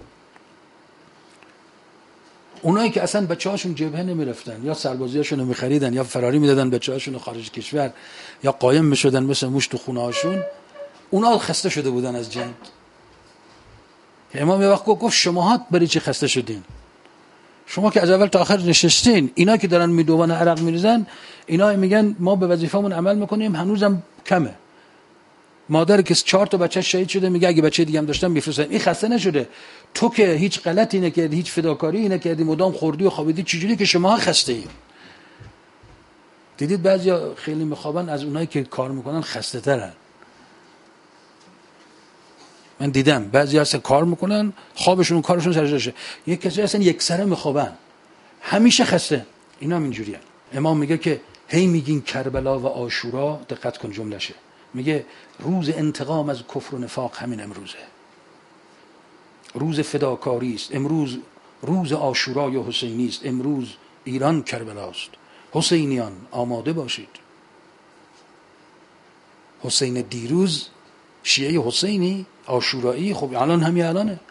[SPEAKER 1] اونایی که اصلا بچه‌هاشون جبهه نمیرفتن یا سربازیاشون رو می‌خریدن یا فراری میدادن بچه‌هاشون رو خارج کشور یا قایم میشدن مثل موش تو خونه‌هاشون، اونا خسته شده بودن از جنگ. امام یه وقت گفت شماها برای چی خسته شدین؟ شما که از اول تا آخر نشستین. اینا که دارن میدوان عرق میریزن، اینا میگن ما به وظیفه‌مون عمل میکنیم، هنوزم کمه. مادر که 4 تا بچه شهید شده میگه اگه بچه دیگه هم داشتم میفرستم. این خسته نشده. تو که هیچ غلطی نکردی، هیچ فداکاری نکردی، مدام خوردی و خوابیدی، چجوری که شما خسته اید؟ دیدید بعضیا خیلی میخوابن، از اونایی که کار میکنن خسته ترن. من دیدم بعضی هستن کار میکنن خوابشون کارشون سرجاشه، یک کسی هستن یک سره میخوابن همیشه خسته. اینا هم اینجوریه. امام میگه که هی میگین کربلا و عاشورا، دقت کن جملهشه، میگه روز انتقام از کفر و نفاق همین امروزه، روز فداکاری است امروز، روز عاشورای حسینی است امروز، ایران کربلاست. حسینیان آماده باشید. حسین دیروز شیعه حسینی عاشورایی، خب الان همین الانه.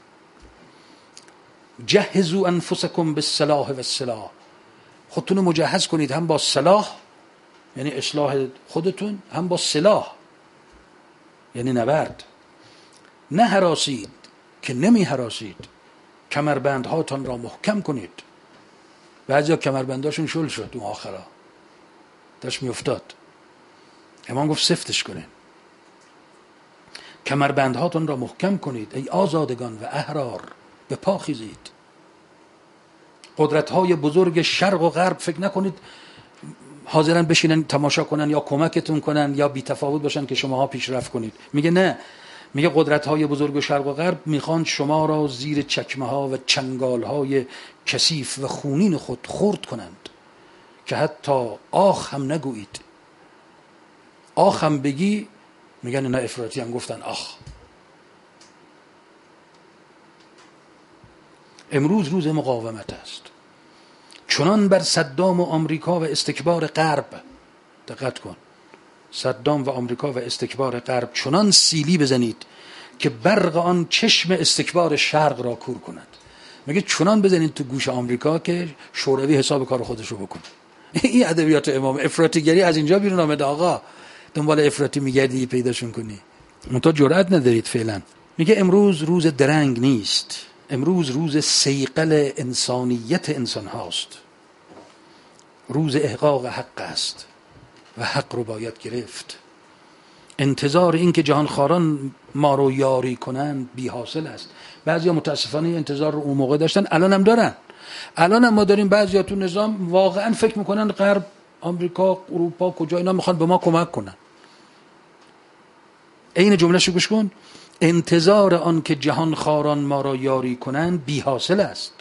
[SPEAKER 1] جهزوا انفسکم بالسلاح و السلاح، خودتون مجهز کنید هم با سلاح یعنی اصلاح خودتون، هم با سلاح یعنی نبرد. نه هراسید که نمی هراسید، کمربندهاتان را محکم کنید. بعضیا کمربنداشون شل شد اون آخرا داشت می افتاد، امام گفت سفتش کنید. کمربندهاتان را محکم کنید ای آزادگان و احرار، به پا خیزید. قدرت‌های بزرگ شرق و غرب فکر نکنید حاضرن بشینن تماشا کنن یا کمکتون کنن یا بی تفاوت باشن که شماها پیشرفت کنید. میگه نه، میگه قدرت‌های بزرگ شرق و غرب میخوان شما را زیر چکمه‌ها و چنگال‌های کثیف و خونین خود خرد کنند که حتی آخ هم نگویید. آخ هم بگی میگن نه افراطی هم گفتن آخ. امروز روز مقاومت است، چنان بر صدام و آمریکا و استکبار غرب، دقت کن، صدام و آمریکا و استکبار غرب چنان سیلی بزنید که برق آن چشم استکبار شرق را کور کند. میگه چنان بزنید تو گوش آمریکا که شوروی حساب کار خودش رو بکنه. این ادبیات امام. افراطیگری از اینجا بیرون آمده آقا، دنبال افراطی میگردی پیداشون کنی، منتها جرأت ندارید فعلا. میگه امروز روز درنگ نیست، امروز روز صیقل انسانیت انسان هاست، روز احقاق حق است و حق رو باید گرفت. انتظار این که جهانخواران ما رو یاری کنند بی حاصل است. بعضیا متاسفانه انتظار رو اون موقع داشتن، الان هم دارن. الان هم ما داریم بعضیا تو نظام واقعا فکر میکنن غرب، آمریکا، اروپا، کجا اینا میخوان به ما کمک کنن. این جمله‌شو گوش کن، انتظار آن که جهانخواران ما را یاری کنند بی حاصل است.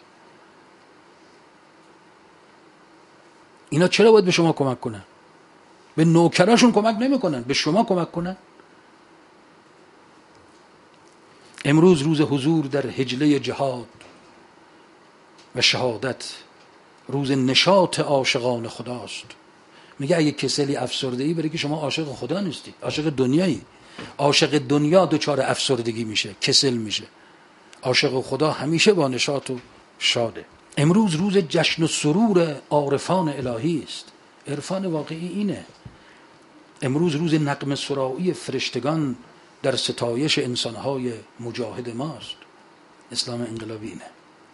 [SPEAKER 1] اینا چرا باید به شما کمک کنن؟ به نوکراشون کمک نمیکنن، به شما کمک کنن. امروز روز حضور در حجله جهاد و شهادت، روز نشاط عاشقان خداست. میگه اگه کسلی افسرده‌ای برای که شما عاشق خدا نیستی، عاشق دنیایی. عاشق دنیا دچار افسردگی میشه، کسل میشه. عاشق خدا همیشه با نشاط و شاده. امروز روز جشن و سرور عارفان الهی است. عرفان واقعی اینه. امروز روز نغمه سرایی فرشتگان در ستایش انسانهای مجاهد ماست. اسلام انقلابی اینه.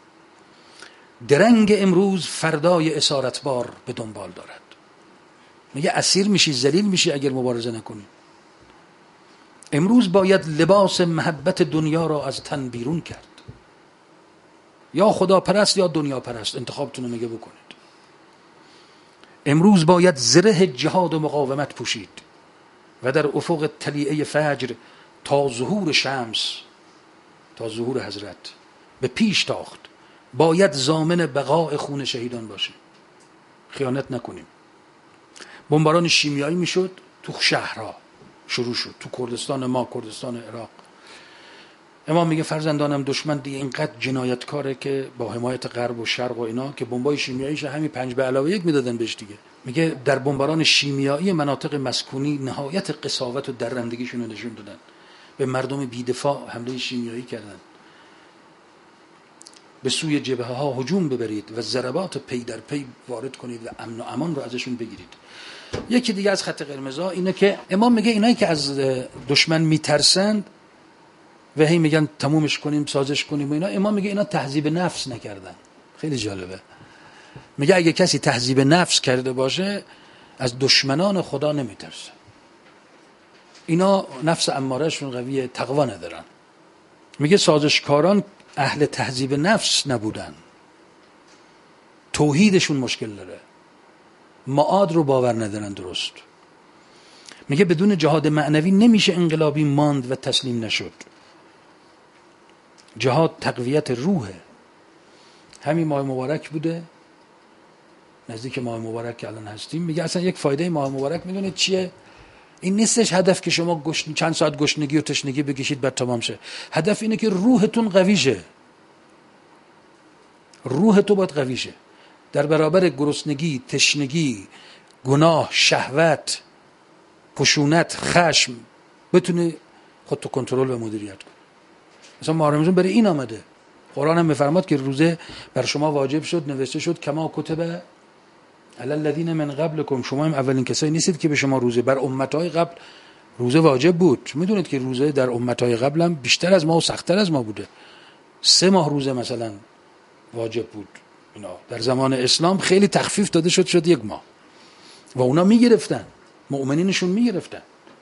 [SPEAKER 1] درنگ امروز فردای اسارتبار به دنبال دارد. میگه اسیر میشی، ذلیل میشی اگر مبارزه نکنی. امروز باید لباس محبت دنیا را از تن بیرون کرد. یا خدا پرست یا دنیا پرست، انتخابتون رو میگه بکنید. امروز باید زره جهاد و مقاومت پوشید و در افق طلیعه فجر تا ظهور شمس، تا ظهور حضرت به پیش تاخت. باید ضامن بقاء خون شهیدان باشیم، خیانت نکنیم. بمباران شیمیایی میشد تو شهرها، شروع شد تو کردستان ما، کردستان عراق. امام میگه فرزندانم دشمن دیگه اینقدر جنایتکاره که با حمایت غرب و شرق و اینا که بمبای شیمیاییش همین 5+1 میدادن بهش دیگه. میگه در بمباران شیمیایی مناطق مسکونی نهایت قساوت و درندگیشون رو نشون دادن، به مردم بی‌دفاع حمله شیمیایی کردن. به سوی جبهه ها هجوم ببرید و ضربات پی در پی وارد کنید و امن و امان رو ازشون بگیرید. یکی دیگه از خط قرمزها اینه که امام میگه اینایی که از دشمن میترسند و هی میگن تمومش کنیم، سازش کنیم و اینا، امام میگه اینا تهذیب نفس نکردن. خیلی جالبه. میگه اگه کسی تهذیب نفس کرده باشه از دشمنان خدا نمیترسه. اینا نفس امارهشون قویه، تقوا ندارن. میگه سازشکاران اهل تهذیب نفس نبودن، توحیدشون مشکل داره. معاد رو باور ندارن. درست میگه بدون جهاد معنوی نمیشه انقلابی ماند و تسلیم نشد. جهاد تقویت روحه. همین ماه مبارک بوده، نزدیک ماه مبارک که الان هستیم. میگه اصلا یک فایده ماه مبارک میدونید چیه؟ این نیستش هدف که شما چند ساعت گشنگی و تشنگی بکشید بعد تمام شه. هدف اینه که روحتون قوی شه. روح تو باید قوی شه در برابر گرسنگی، تشنگی، گناه، شهوت، خشونت، خشم، بتونی خودتو کنترل و مدیریت کنی. مثلا ماه رمضان برای این آمده. قرآن هم میفرماد که روزه بر شما واجب شد، نوشته شد کما کتب علی الذین من قبلکم. شما هم اولین کسایی نیستید که به شما روزه، بر امتهای قبل روزه واجب بود. میدونید که روزه در امتهای قبل هم بیشتر از ما و سخت‌تر از ما بوده. 3 ماه روزه مثلا واجب بود. اینا در زمان اسلام خیلی تخفیف داده شد 1 ماه و اونا میگرفتن، مؤمنینشون میگرفتن.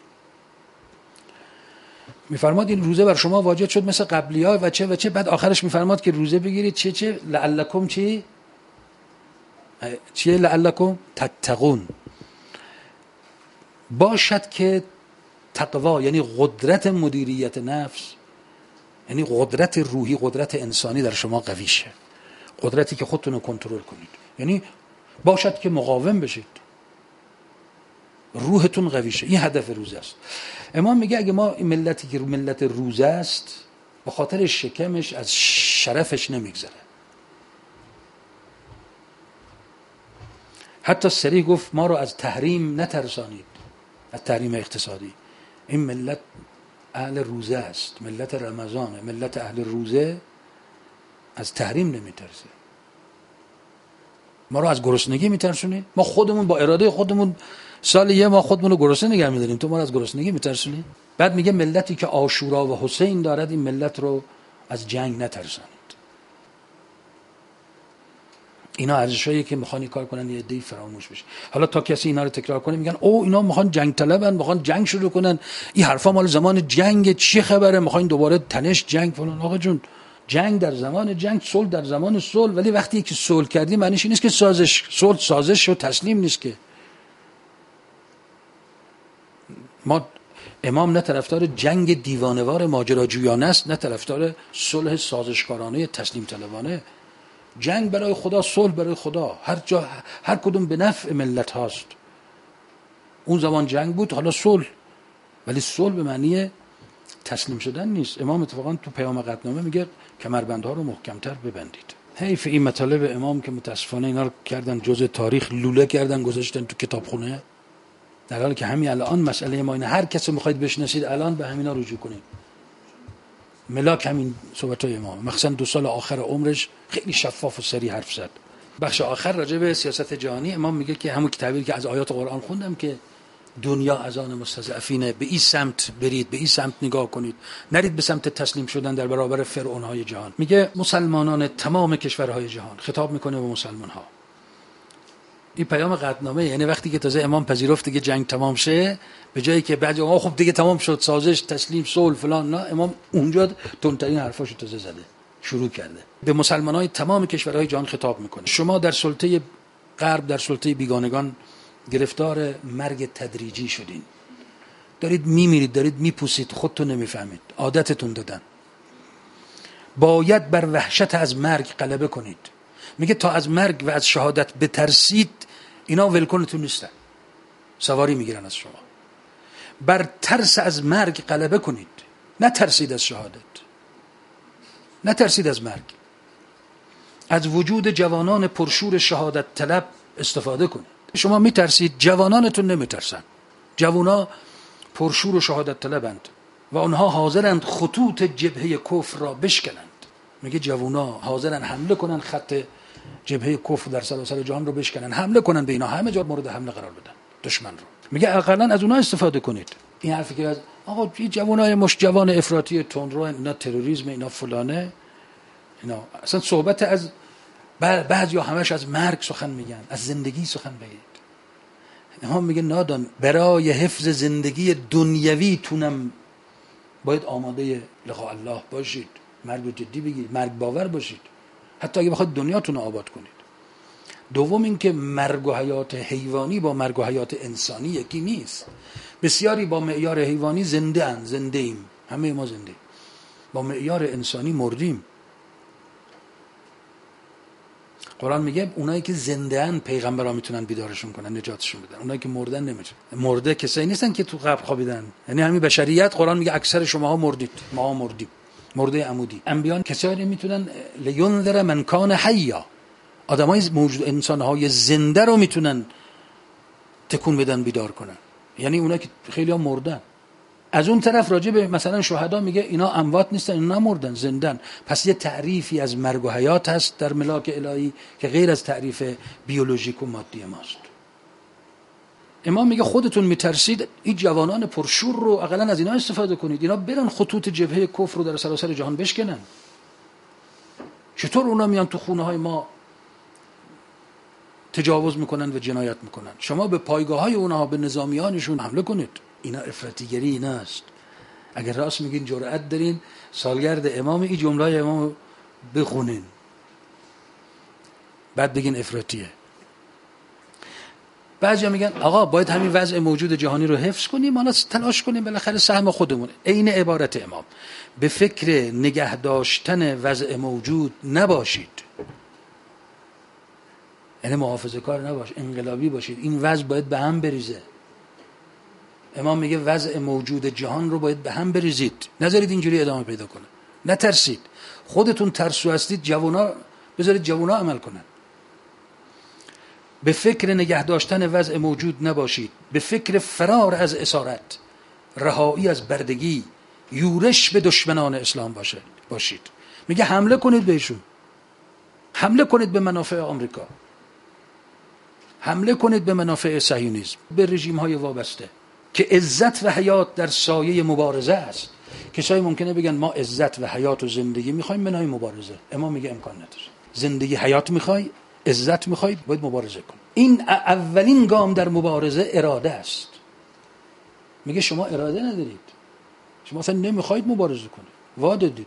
[SPEAKER 1] میفرماد این روزه بر شما واجب شد مثل قبلی‌ها و چه بعد آخرش میفرماد که روزه بگیرید چه لعلکم چیه لعلکم تتقون. باشد که تقوا یعنی قدرت مدیریت نفس، یعنی قدرت روحی، قدرت انسانی در شما قوی شه. قدرتی که خودتون رو کنترل کنید. یعنی باشد که مقاوم بشید، روحتون قوی شه. این هدف روزه است. امام میگه اگه ما این ملتی که ملت روزه است، به خاطر شکمش از شرفش نمیگذره. حتی صریح گفت ما رو از تحریم نترسانید، از تحریم اقتصادی. این ملت اهل روزه است، ملت رمضانه. ملت اهل روزه از تحریم نمیترسه. ما رو از گرسنگی میترسونید؟ ما خودمون با اراده خودمون سال 1 ماه خودمون رو گرسنه نگه می‌داریم، تو ما رو از گرسنگی میترسونی؟ بعد میگه ملتی که عاشورا و حسین دارد، این ملت رو از جنگ نترسانید. اینا ارزشایی که میخوان کار کنن یه عده‌ای فراموش بشه. حالا تا کسی اینا رو تکرار کنه میگن او اینا میخوان جنگ طلبن، میخوان جنگ شروع کنن، این حرفا مال زمان جنگ، چی خبره؟ میخواین دوباره تنش جنگ فلان. آقا جون، جنگ در زمان جنگ، صلح در زمان صلح. ولی وقتی که صلح کردی معنیش این نیست که صلح سازش و تسلیم نیست که. ما امام نه طرفدار جنگ دیوانه‌وار ماجراجویانه است، نه طرفدار صلح سازشکارانه تسلیم طلبانه. جنگ برای خدا، صلح برای خدا. هر کدوم به نفع ملت هاست. اون زمان جنگ بود، حالا صلح. ولی صلح به معنی تسلیم شدن نیست. امام اتفاقا تو پیام قطعنامه میگه کمربندها رو محکمتر ببندید. حیف این مطالب امام که متاسفانه اینا رو کردن جزء تاریخ، لوله کردن گذاشتن تو کتابخونه، در حالی که همین الان مسئله ما اینه. هر کسی میخواید بشناسید الان به همینا رجوع کنید. ملاک همین صحبتای امام، مخصوصا 2 سال آخر عمرش خیلی شفاف و صریح حرف زد. بخش آخر راجع به سیاست جهانی امام میگه که همون تعبیری که از آیات قرآن خوندم که دنیا از آن مستضعفینه، به این سمت برید، به این سمت نگاه کنید، نرید به سمت تسلیم شدن در برابر فرعونهای جهان. میگه مسلمانان تمام کشورهای جهان، خطاب میکنه به مسلمانها. این پیام قطعنامه، یعنی وقتی که تازه امام پذیرفت که جنگ تمام شه، به جایی که بعد خب دیگه تمام شد، سازش، تسلیم، صلح فلان، نه، امام اونجا تندترین حرفاشو تازه زده، شروع کرده. به مسلمانای تمام کشورهای جهان خطاب میکنه. شما در سلطه غرب، در سلطه بیگانگان گرفتار مرگ تدریجی شدین. دارید میمیرید، دارید میپوسید، خودتون نمیفهمید. عادتتون دادن. باید بر وحشت از مرگ غلبه کنید. میگه تا از مرگ و از شهادت بترسید، اینا ولکنتون نیستن، سواری میگیرن از شما. بر ترس از مرگ غلبه کنید، نترسید از شهادت، نترسید از مرگ. از وجود جوانان پرشور شهادت طلب استفاده کنید. شما میترسید، جوانانتون نمیترسن. جوانا پرشور و شهادت طلبند و اونها حاضرند خطوط جبهه کفر را بشکنند. میگه جوانا حاضرن حمله کنن، خط جبهه کفر در سراسر جهان رو بشکنن، حمله کنن به اینا، همه جا مورد حمله قرار بدن دشمن رو. میگه اقلا از اونها استفاده کنید. این حرفی که از آقا این جوانای مش جوان افراطی تندرو، اینا تروریسم، اینا فلانه، اینا اصلا صحبت از بعضی یا همش از مرگ سخن میگن، از زندگی سخن بگید. امام میگه نادان، برای حفظ زندگی دنیوی تونم باید آماده لقاء الله باشید، مرگ جدی بگیرید، مرگ باور باشید، حتی اگه بخواید دنیاتون رو آباد کنید. دوم این که مرگ و حیات حیوانی با مرگ و حیات انسانی یکی نیست. بسیاری با معیار حیوانی زنده ایم، همه ما زنده، با معیار انسانی مردیم. قرآن میگه اونایی که زنده ان پیغمبرا میتونن بیدارشون کنن، نجاتشون بدن. اونایی که مردن نمیتونن. مرده کسایی نیستن که تو قبر خوابیدن، یعنی همین بشریت. قرآن میگه اکثر شماها مردید، ما مردیم، مرده عمودی. انبیان کسایی میتونن لینذر من کان حیا، آدمای موجود، انسانهای زنده رو میتونن تکون بدن، بیدار کنن، یعنی اونایی که خیلی ها مردن. از اون طرف راجع به مثلا شهدا میگه اینا اموات نیستن، اینا نمردن، زندن. پس یه تعریفی از مرگ و حیات هست در ملاک الهی که غیر از تعریف بیولوژیک و مادی ماست. امام میگه خودتون میترسید این جوانان پرشور رو اقلا از اینا استفاده کنید، اینا برن خطوط جبهه کفر رو در سراسر جهان بشکنن. چطور اونا میان تو خونه های ما تجاوز میکنن و جنایت میکنن؟ شما به پایگاه های اونها، به نظامیانشون حمله کنید. اینا افراطیگری ایناست. اگر راست میگین جرأت دارین سالگرد امام این جمله امام بخونین، بعد بگین افراطیه. بعضیا میگن آقا باید همین وضع موجود جهانی رو حفظ کنیم، ما تلاش کنیم بالاخره سهم خودمون. عین عبارت امام، به فکر نگه داشتن وضع موجود نباشید، یعنی محافظه کار نباش، انقلابی باشید. این وضع باید به هم بریزه. امام میگه وضع موجود جهان رو باید به هم بریزید، نذارید اینجوری ادامه پیدا کنه. نترسید، خودتون ترسو هستید، جوونا بذارید جوونا عمل کنن. به فکر نگه داشتن وضع موجود نباشید، به فکر فرار از اسارت، رهایی از بردگی، یورش به دشمنان اسلام باشید. میگه حمله کنید بهشون، حمله کنید به منافع آمریکا، حمله کنید به منافع صهیونیسم، به رژیم های وابسته که عزت و حیات در سایه مبارزه است. کسایی ممکنه بگن ما عزت و حیات و زندگی میخوایم منهای مبارزه. امام میگه امکان نداره. زندگی حیات میخوای، عزت میخوای، باید مبارزه کن. این اولین گام در مبارزه اراده است. میگه شما اراده ندارید، شما اصلا نمیخواید مبارزه کنید، وا دادید.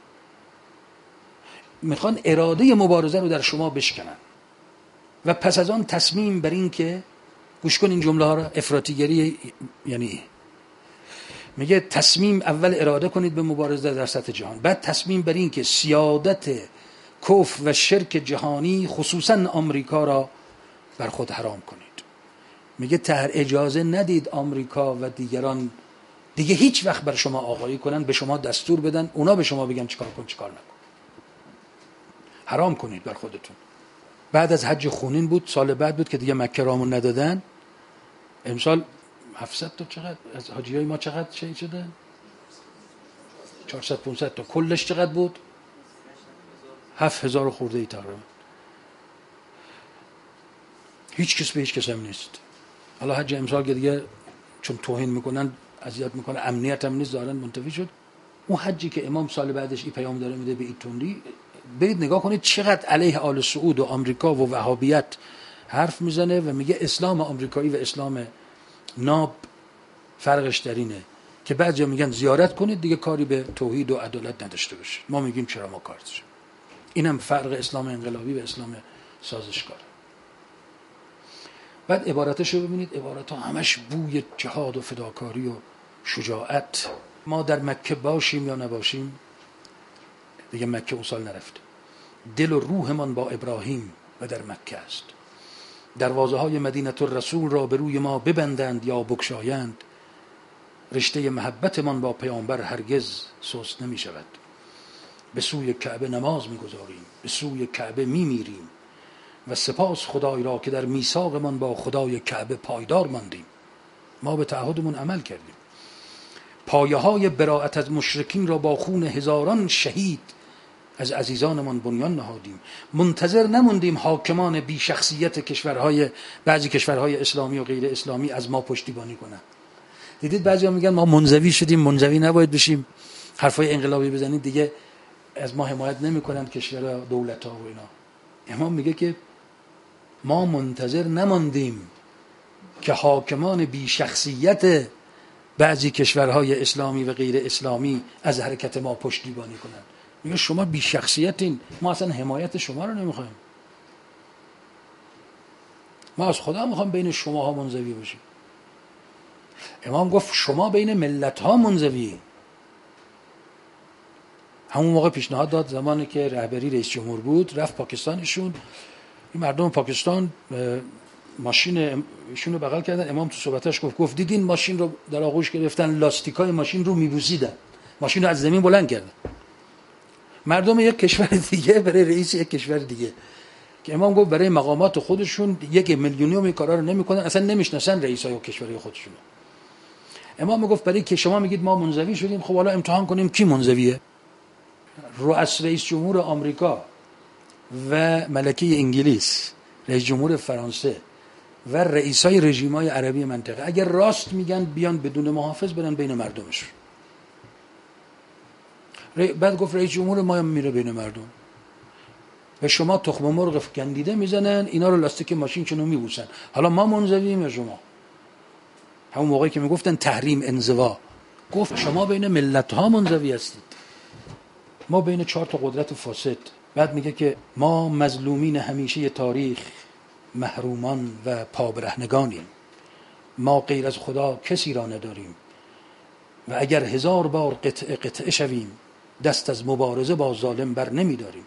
[SPEAKER 1] میخوان اراده مبارزه رو در شما بشکنن و پس از آن تصمیم بر این که، گوش کن این جمله ها را، افراطیگری یعنی میگه تصمیم اول اراده کنید به مبارزه در سطح جهان، بعد تصمیم بر این که سیادت کفر و شرک جهانی خصوصا آمریکا را بر خود حرام کنید. میگه اجازه ندید آمریکا و دیگران دیگه هیچ وقت بر شما آقایی کنن، به شما دستور بدن، اونا به شما بگن چیکار کن چیکار نکن. حرام کنید بر خودتون. بعد از حج خونین بود، سال بعد بود که دیگه مکه رامون ندادن. امسال 700 تا چقدر از حاجیای ما چقدر شهید شده؟ 400 500 تا. کلش چقدر بود؟ 7000 خورده ای تقریبا. هیچ کس به هیچ کس هم نیست. حالا حج امسال که دیگه چون توهین میکنن، اذیت میکنن، امنیت هم نیست، دارن منتفی شد. اون حجی که امام سال بعدش این پیام داره میده به این تندی، برید نگاه کنید چقدر علیه آل سعود و آمریکا و وهابیت حرف میزنه و میگه اسلام آمریکایی و اسلام ناب فرقش در اینه که بعضیا میگن زیارت کنید دیگه کاری به توحید و عدالت نداشته باشه. ما میگیم چرا ما کار داشته. اینم فرق اسلام انقلابی و اسلام سازشکار. بعد عباراتش رو ببینید، عبارات ها همش بوی جهاد و فداکاری و شجاعت. ما در مکه باشیم یا نباشیم، دیگه مکه اون سال نرفته، دل و روحمان با ابراهیم و در مکه است. دروازه های مدینه الرسول را به روی ما ببندند یا بگشایند، رشته محبتمان با پیامبر هرگز سست نمی شود. به سوی کعبه نماز می گذاریم، به سوی کعبه می میریم و سپاس خدای را که در میثاقمان با خدای کعبه پایدار ماندیم. ما به تعهدمون عمل کردیم. پایه های براءت از مشرکین را با خون هزاران شهید از عزیزانمان بنیان نهادیم. منتظر نموندیم حاکمان بی شخصیت بعضی کشورهای اسلامی و غیر اسلامی از ما پشتیبانی کنند. دیدید بعضیا میگن ما منزوی شدیم، منزوی نباید بشیم، حرفای انقلابی بزنید دیگه از ما حمایت نمیکنن کشورها، دولت‌ها و اینا. امام میگه که ما منتظر نماندیم که حاکمان بی شخصیت بعضی کشورهای اسلامی و غیر اسلامی از حرکت ما پشتیبانی کنند. میگه شما بی شخصیتین، ما اصلا حمایت شما رو نمیخوایم. ما از خدا میخوام بین شماها منزوی باشیم. امام گفت شما بین ملت ها منزوی. همون موقع پیشنهاد داد، زمانی که رهبری رئیس جمهور بود، رفت پاکستانشون، این مردم پاکستان ماشین ایشونو بغل کردن. امام تو صحبتش گفت دیدین ماشین رو در آغوش گرفتن، لاستیکای ماشین رو میبوسیدن، ماشین رو از زمین بلند کردن. مردم یک کشور دیگه برای رئیس یک کشور دیگه، که امام گفت برای مقامات خودشون 1 میلیونیوم این کارا رو نمیکنن، اصلا نمیشناسن رئیسای کشورهای خودشون. امام گفت برای که شما میگید ما منزوی شدیم، خب حالا امتحان کنیم کی منزویه. رئیس جمهور آمریکا و ملکه انگلیس، رئیس جمهور فرانسه و رئیسای رژیم‌های عربی منطقه اگر راست میگن بیان بدون محافظ برن بین مردمش. بعد گفت رئیس جمهور ما میره بین مردم و شما تخم مرغ گندیده میزنن، اینا رو لاستیک ماشین چونو میبوسن. حالا ما منزویم یا شما؟ همون موقعی که میگفتن تحریم انزوا، گفت شما بین ملت ها منزوی هستید، ما بین 4 تا قدرت فاسد. بعد میگه که ما مظلومین همیشه تاریخ، محرومان و پابرهنگانیم، ما غیر از خدا کسی را نداریم و اگر 1000 بار قطعه شویم دست از مبارزه با ظالم بر نمیداریم.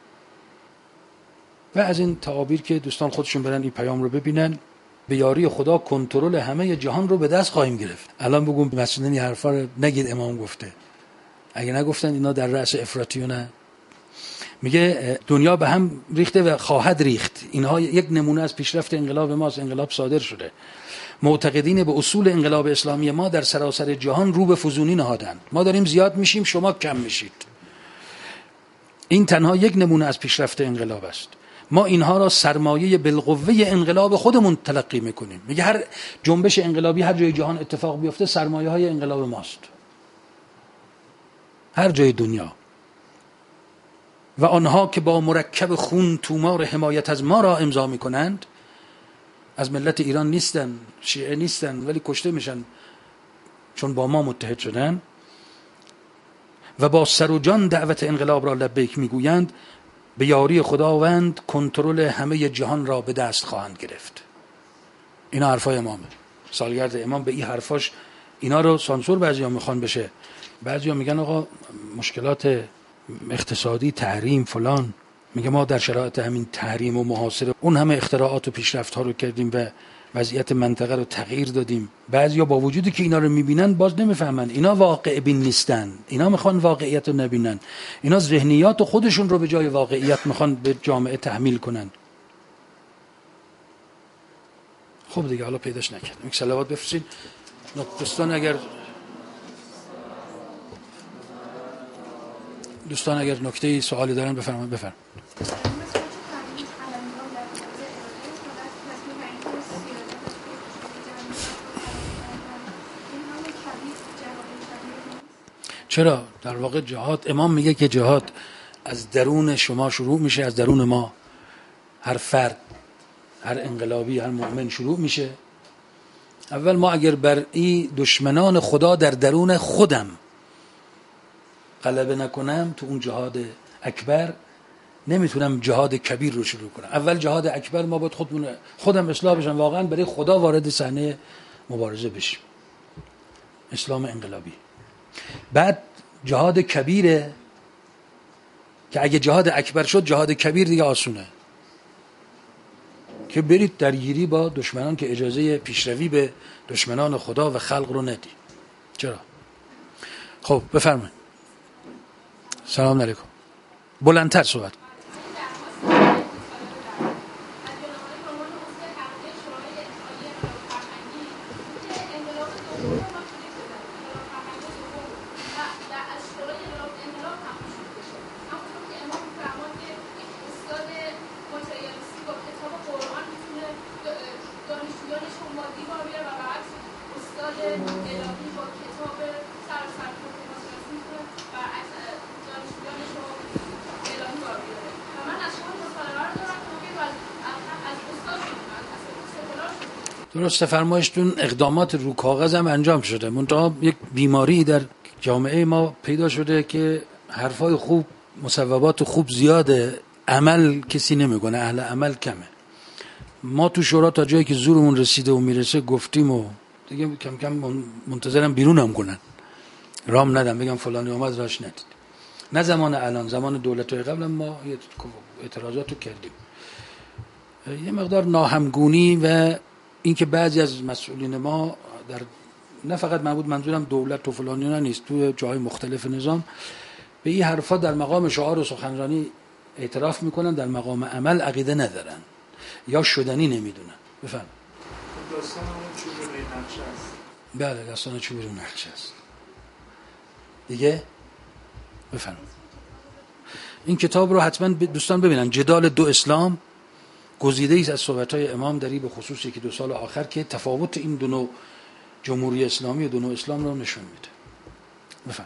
[SPEAKER 1] و از این تعابیر که دوستان خودشون برن این پیام رو ببینن. به یاری خدا کنترل همه جهان رو به دست خواهیم گرفت. الان بگم مثلا این حرفا رو نگید امام گفته، اگه نگفتن اینا در رأس افراطیونه. میگه دنیا به هم ریخته و خواهد ریخت. اینها یک نمونه از پیشرفت انقلاب ماست. انقلاب صادر شده، معتقدین به اصول انقلاب اسلامی ما در سراسر جهان رو به فزونی نهادن. ما داریم زیاد میشیم، شما کم میشید. این تنها یک نمونه از پیشرفت انقلاب است. ما اینها را سرمایه بالقوه انقلاب خودمون تلقی میکنیم. میگه هر جنبش انقلابی هر جای جهان اتفاق بیفته سرمایه های انقلاب ماست، هر جای دنیا. و آنها که با مرکب خون تومار حمایت از ما را امضا میکنند از ملت ایران نیستن، شیعه نیستن، ولی کشته میشن چون با ما متحد شدن و با سر و جان دعوت انقلاب را لبیک میگویند. به یاری خداوند کنترل همه جهان را به دست خواهند گرفت. اینا حرفای امامه. سالگرد امام به این حرفاش اینا رو سانسور بعضیا میخوان بشه. بعضیا میگن آقا مشکلات اقتصادی، تحریم فلان. میگه ما در شرایط همین تحریم و محاصره اون همه اختراعات و پیشرفت ها رو کردیم و وضعیت منطقه رو تغییر دادیم. بعضیا با وجودی که اینا رو میبینن باز نمیفهمن. اینا واقع بین نیستن، اینا میخوان واقعیت رو نبینن. اینا ذهنیات خودشون رو به جای واقعیت میخوان به جامعه تحمیل کنن. خب دیگه حالا پیداش نکردم. یک صلوات بفرستین. دوستان اگر نکته سوالی دارن بفرمایید. چرا؟ در واقع جهاد، امام میگه که جهاد از درون شما شروع میشه، از درون ما. هر فرد، هر انقلابی، هر مؤمن شروع میشه. اول ما اگر بر این دشمنان خدا در درون خودم غلبه نکنم، تو اون جهاد اکبر نمیتونم جهاد کبیر رو شروع کنم. اول جهاد اکبر ما باید خودم اصلاح بشم، واقعا برای خدا وارد صحنه مبارزه بشیم، اسلام انقلابی. بعد جهاد کبیره که اگه جهاد اکبر شد، جهاد کبیر دیگه آسونه که برید درگیری با دشمنان که اجازه پیشروی به دشمنان خدا و خلق رو ندی. چرا؟ خب بفرمایید. سلام علیکم. بلندتر صحبت. درست فرمایشتون. اقدامات رو کاغذ هم انجام شده، منتها یک بیماری در جامعه ما پیدا شده که حرفای خوب، مصوبات خوب زیاده، عمل کسی نمیکنه، اهل عمل کمه. ما تو شورا تا جایی که زورمون رسیده و میرسه گفتیم و دیگه کم کم منتظرم بیرونم کنن، رام ندم بگم فلانی اومد راش ندید. نه زمان الان، زمان دولت‌های قبل ما اعتراضاتو کردیم. یه مقدار ناهمگونی و اینکه بعضی از مسئولین ما در نه فقط منظورم دولت و فلانی نیست، تو جای مختلف نظام به این حرفا در مقام شعار و سخنرانی اعتراف میکنن، در مقام عمل عقیده ندارن یا شدنی نمیدونن. بفهم.
[SPEAKER 2] داستان اون چوب روی نقشه است.
[SPEAKER 1] بله داستان چوب روی نقشه است. دیگه بفهم. این کتاب رو حتما دوستان ببینن. جدال دو اسلام گزیده ای از صحبت‌های امام در این به خصوص یکی دو سال آخر که تفاوت این دو نوع جمهوری اسلامی و دو نوع اسلام رو نشون میده. بفهم.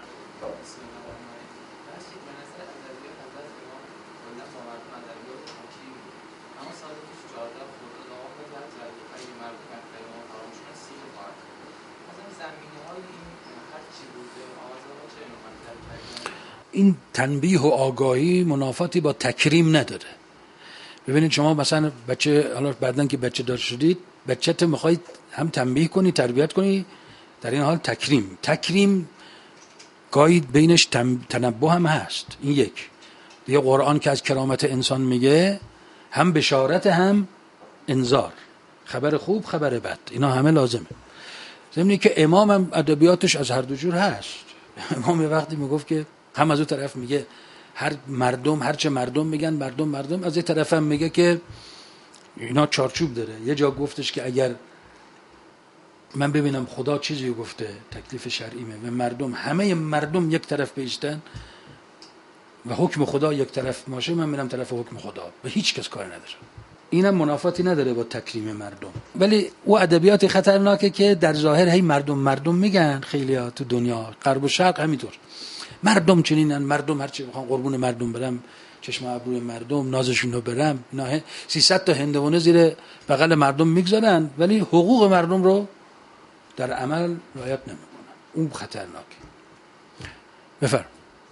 [SPEAKER 1] این تنبیه و آگاهی منافاتی با تکریم نداره. ببینید شما مثلا بچه، حالا بعدن که بچه دار شدید، بچه‌ت میخواید هم تنبیه کنی، تربیت کنی، در این حال تکریم گاهی بینش تنبه هم هست. این یک. دیگه قرآن که از کرامت انسان میگه، هم بشارت هم انذار، خبر خوب خبر بد، اینا همه لازمه. ضمنی که امام هم ادبیاتش از هر دو جور هست. امام یه وقتی میگفت که هم از اون طرف میگه هر چه مردم میگن مردم، از یه طرف هم میگه که اینا چارچوب داره. یه جا گفتش که اگر من ببینم خدا چیزی گفته تکلیف شرعیمه و همه مردم یک طرف بیستن و حکم خدا یک طرف باشه، من میرم طرف حکم خدا، به هیچ کس کار نداره. اینم منافاتی نداره با تکریم مردم. ولی او ادبیات خطرناکه که در ظاهر هی مردم میگن. خیلی‌ها تو دنیا غرب و شرق همینطور، مردم چنینن، مردم هر چی بخوام قربون مردم برم، چشم ابروی مردم، نازشون رو برم. اینا 300 تا هندوانه زیر بغل مردم میگذارن ولی حقوق مردم رو در عمل رعایت نمیکنن. اون خطرناکه. بفرم.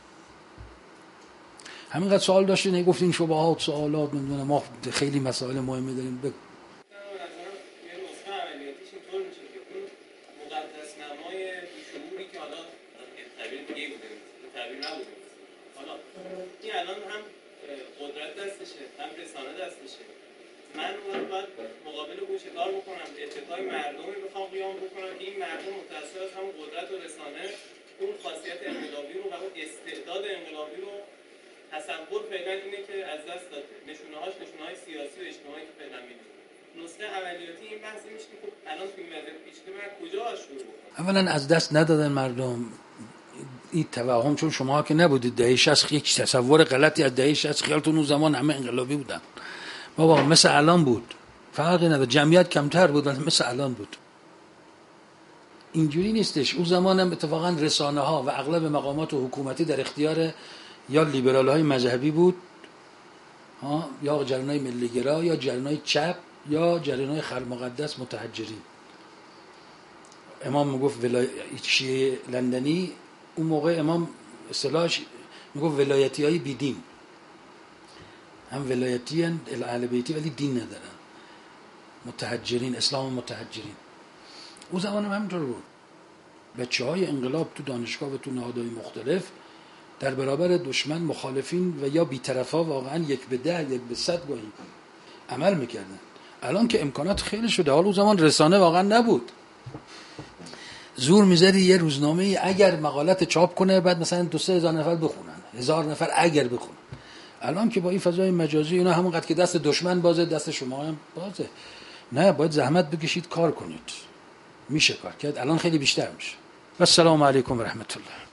[SPEAKER 1] همینقدر سوال داشتین، گفتین شبهات، سوالات، نمیدونم، ما خیلی مسائل مهمی داریم. بگو.
[SPEAKER 3] من باید مقابل او چیکار بکنم؟ اتکای مردمی بخوام قیام بکنم که این مردم متأثر از همون قدرت و رسانه اون خاصیت انقلابی رو و اون استعداد انقلابی رو تصور فعلا اینه که از دست داده. نشونه‌های سیاسی و اجتماعی که فعلا می‌بینیم. نسخه عملیاتی این بحث میشه که خب الان تو این وضعیت پیچیده من کجا شروع بکنم؟
[SPEAKER 1] اولا از دست ندادن مردم این توهم، چون شما که نبودید دهه 60 یک تصور غلطی از دهه 60 خیالتون اون زمان همه انقلابی بودن. بابا مثل الان بود، فرقی نداره، جمعیت کمتر بود ولی مثل الان بود. اینجوری نیستش. اون زمان هم اتفاقا رسانه ها و اغلب مقامات حکومتی در اختیار یا لیبرال های مذهبی بود، یا جریان های ملیگرا، یا جریان های چپ، یا جریان های خلق مقدس متحجرین. امام میگفت شیعه لندنی، اون موقع امام اصطلاحش میگفت ولایتی های بیدین، هم ولایتی هن اهل بیتی ولی دین ندارن، متحجرین، اسلام متحجرین. اون زمان هم همینطور بود. بچه های انقلاب تو دانشگاه و تو نهادهای مختلف در برابر دشمن، مخالفین و یا بی‌طرفا واقعا 1 به 10 1 به 100 گاهی عمل میکردن. الان که امکانات خیلی شده، حال اون زمان رسانه واقعا نبود. زور میذاری یه روزنامه اگر مقالت چاپ کنه بعد مثلا 2-3 هزار نفر بخونن، 1000 نفر اگر بخونن. الان که با این فضای مجازی اینا همونقدر که دست دشمن بازه دست شما هم بازه. نه، باید زحمت بکشید کار کنید. میشه کار کرد. الان خیلی بیشتر میشه. و السلام علیکم و رحمت الله.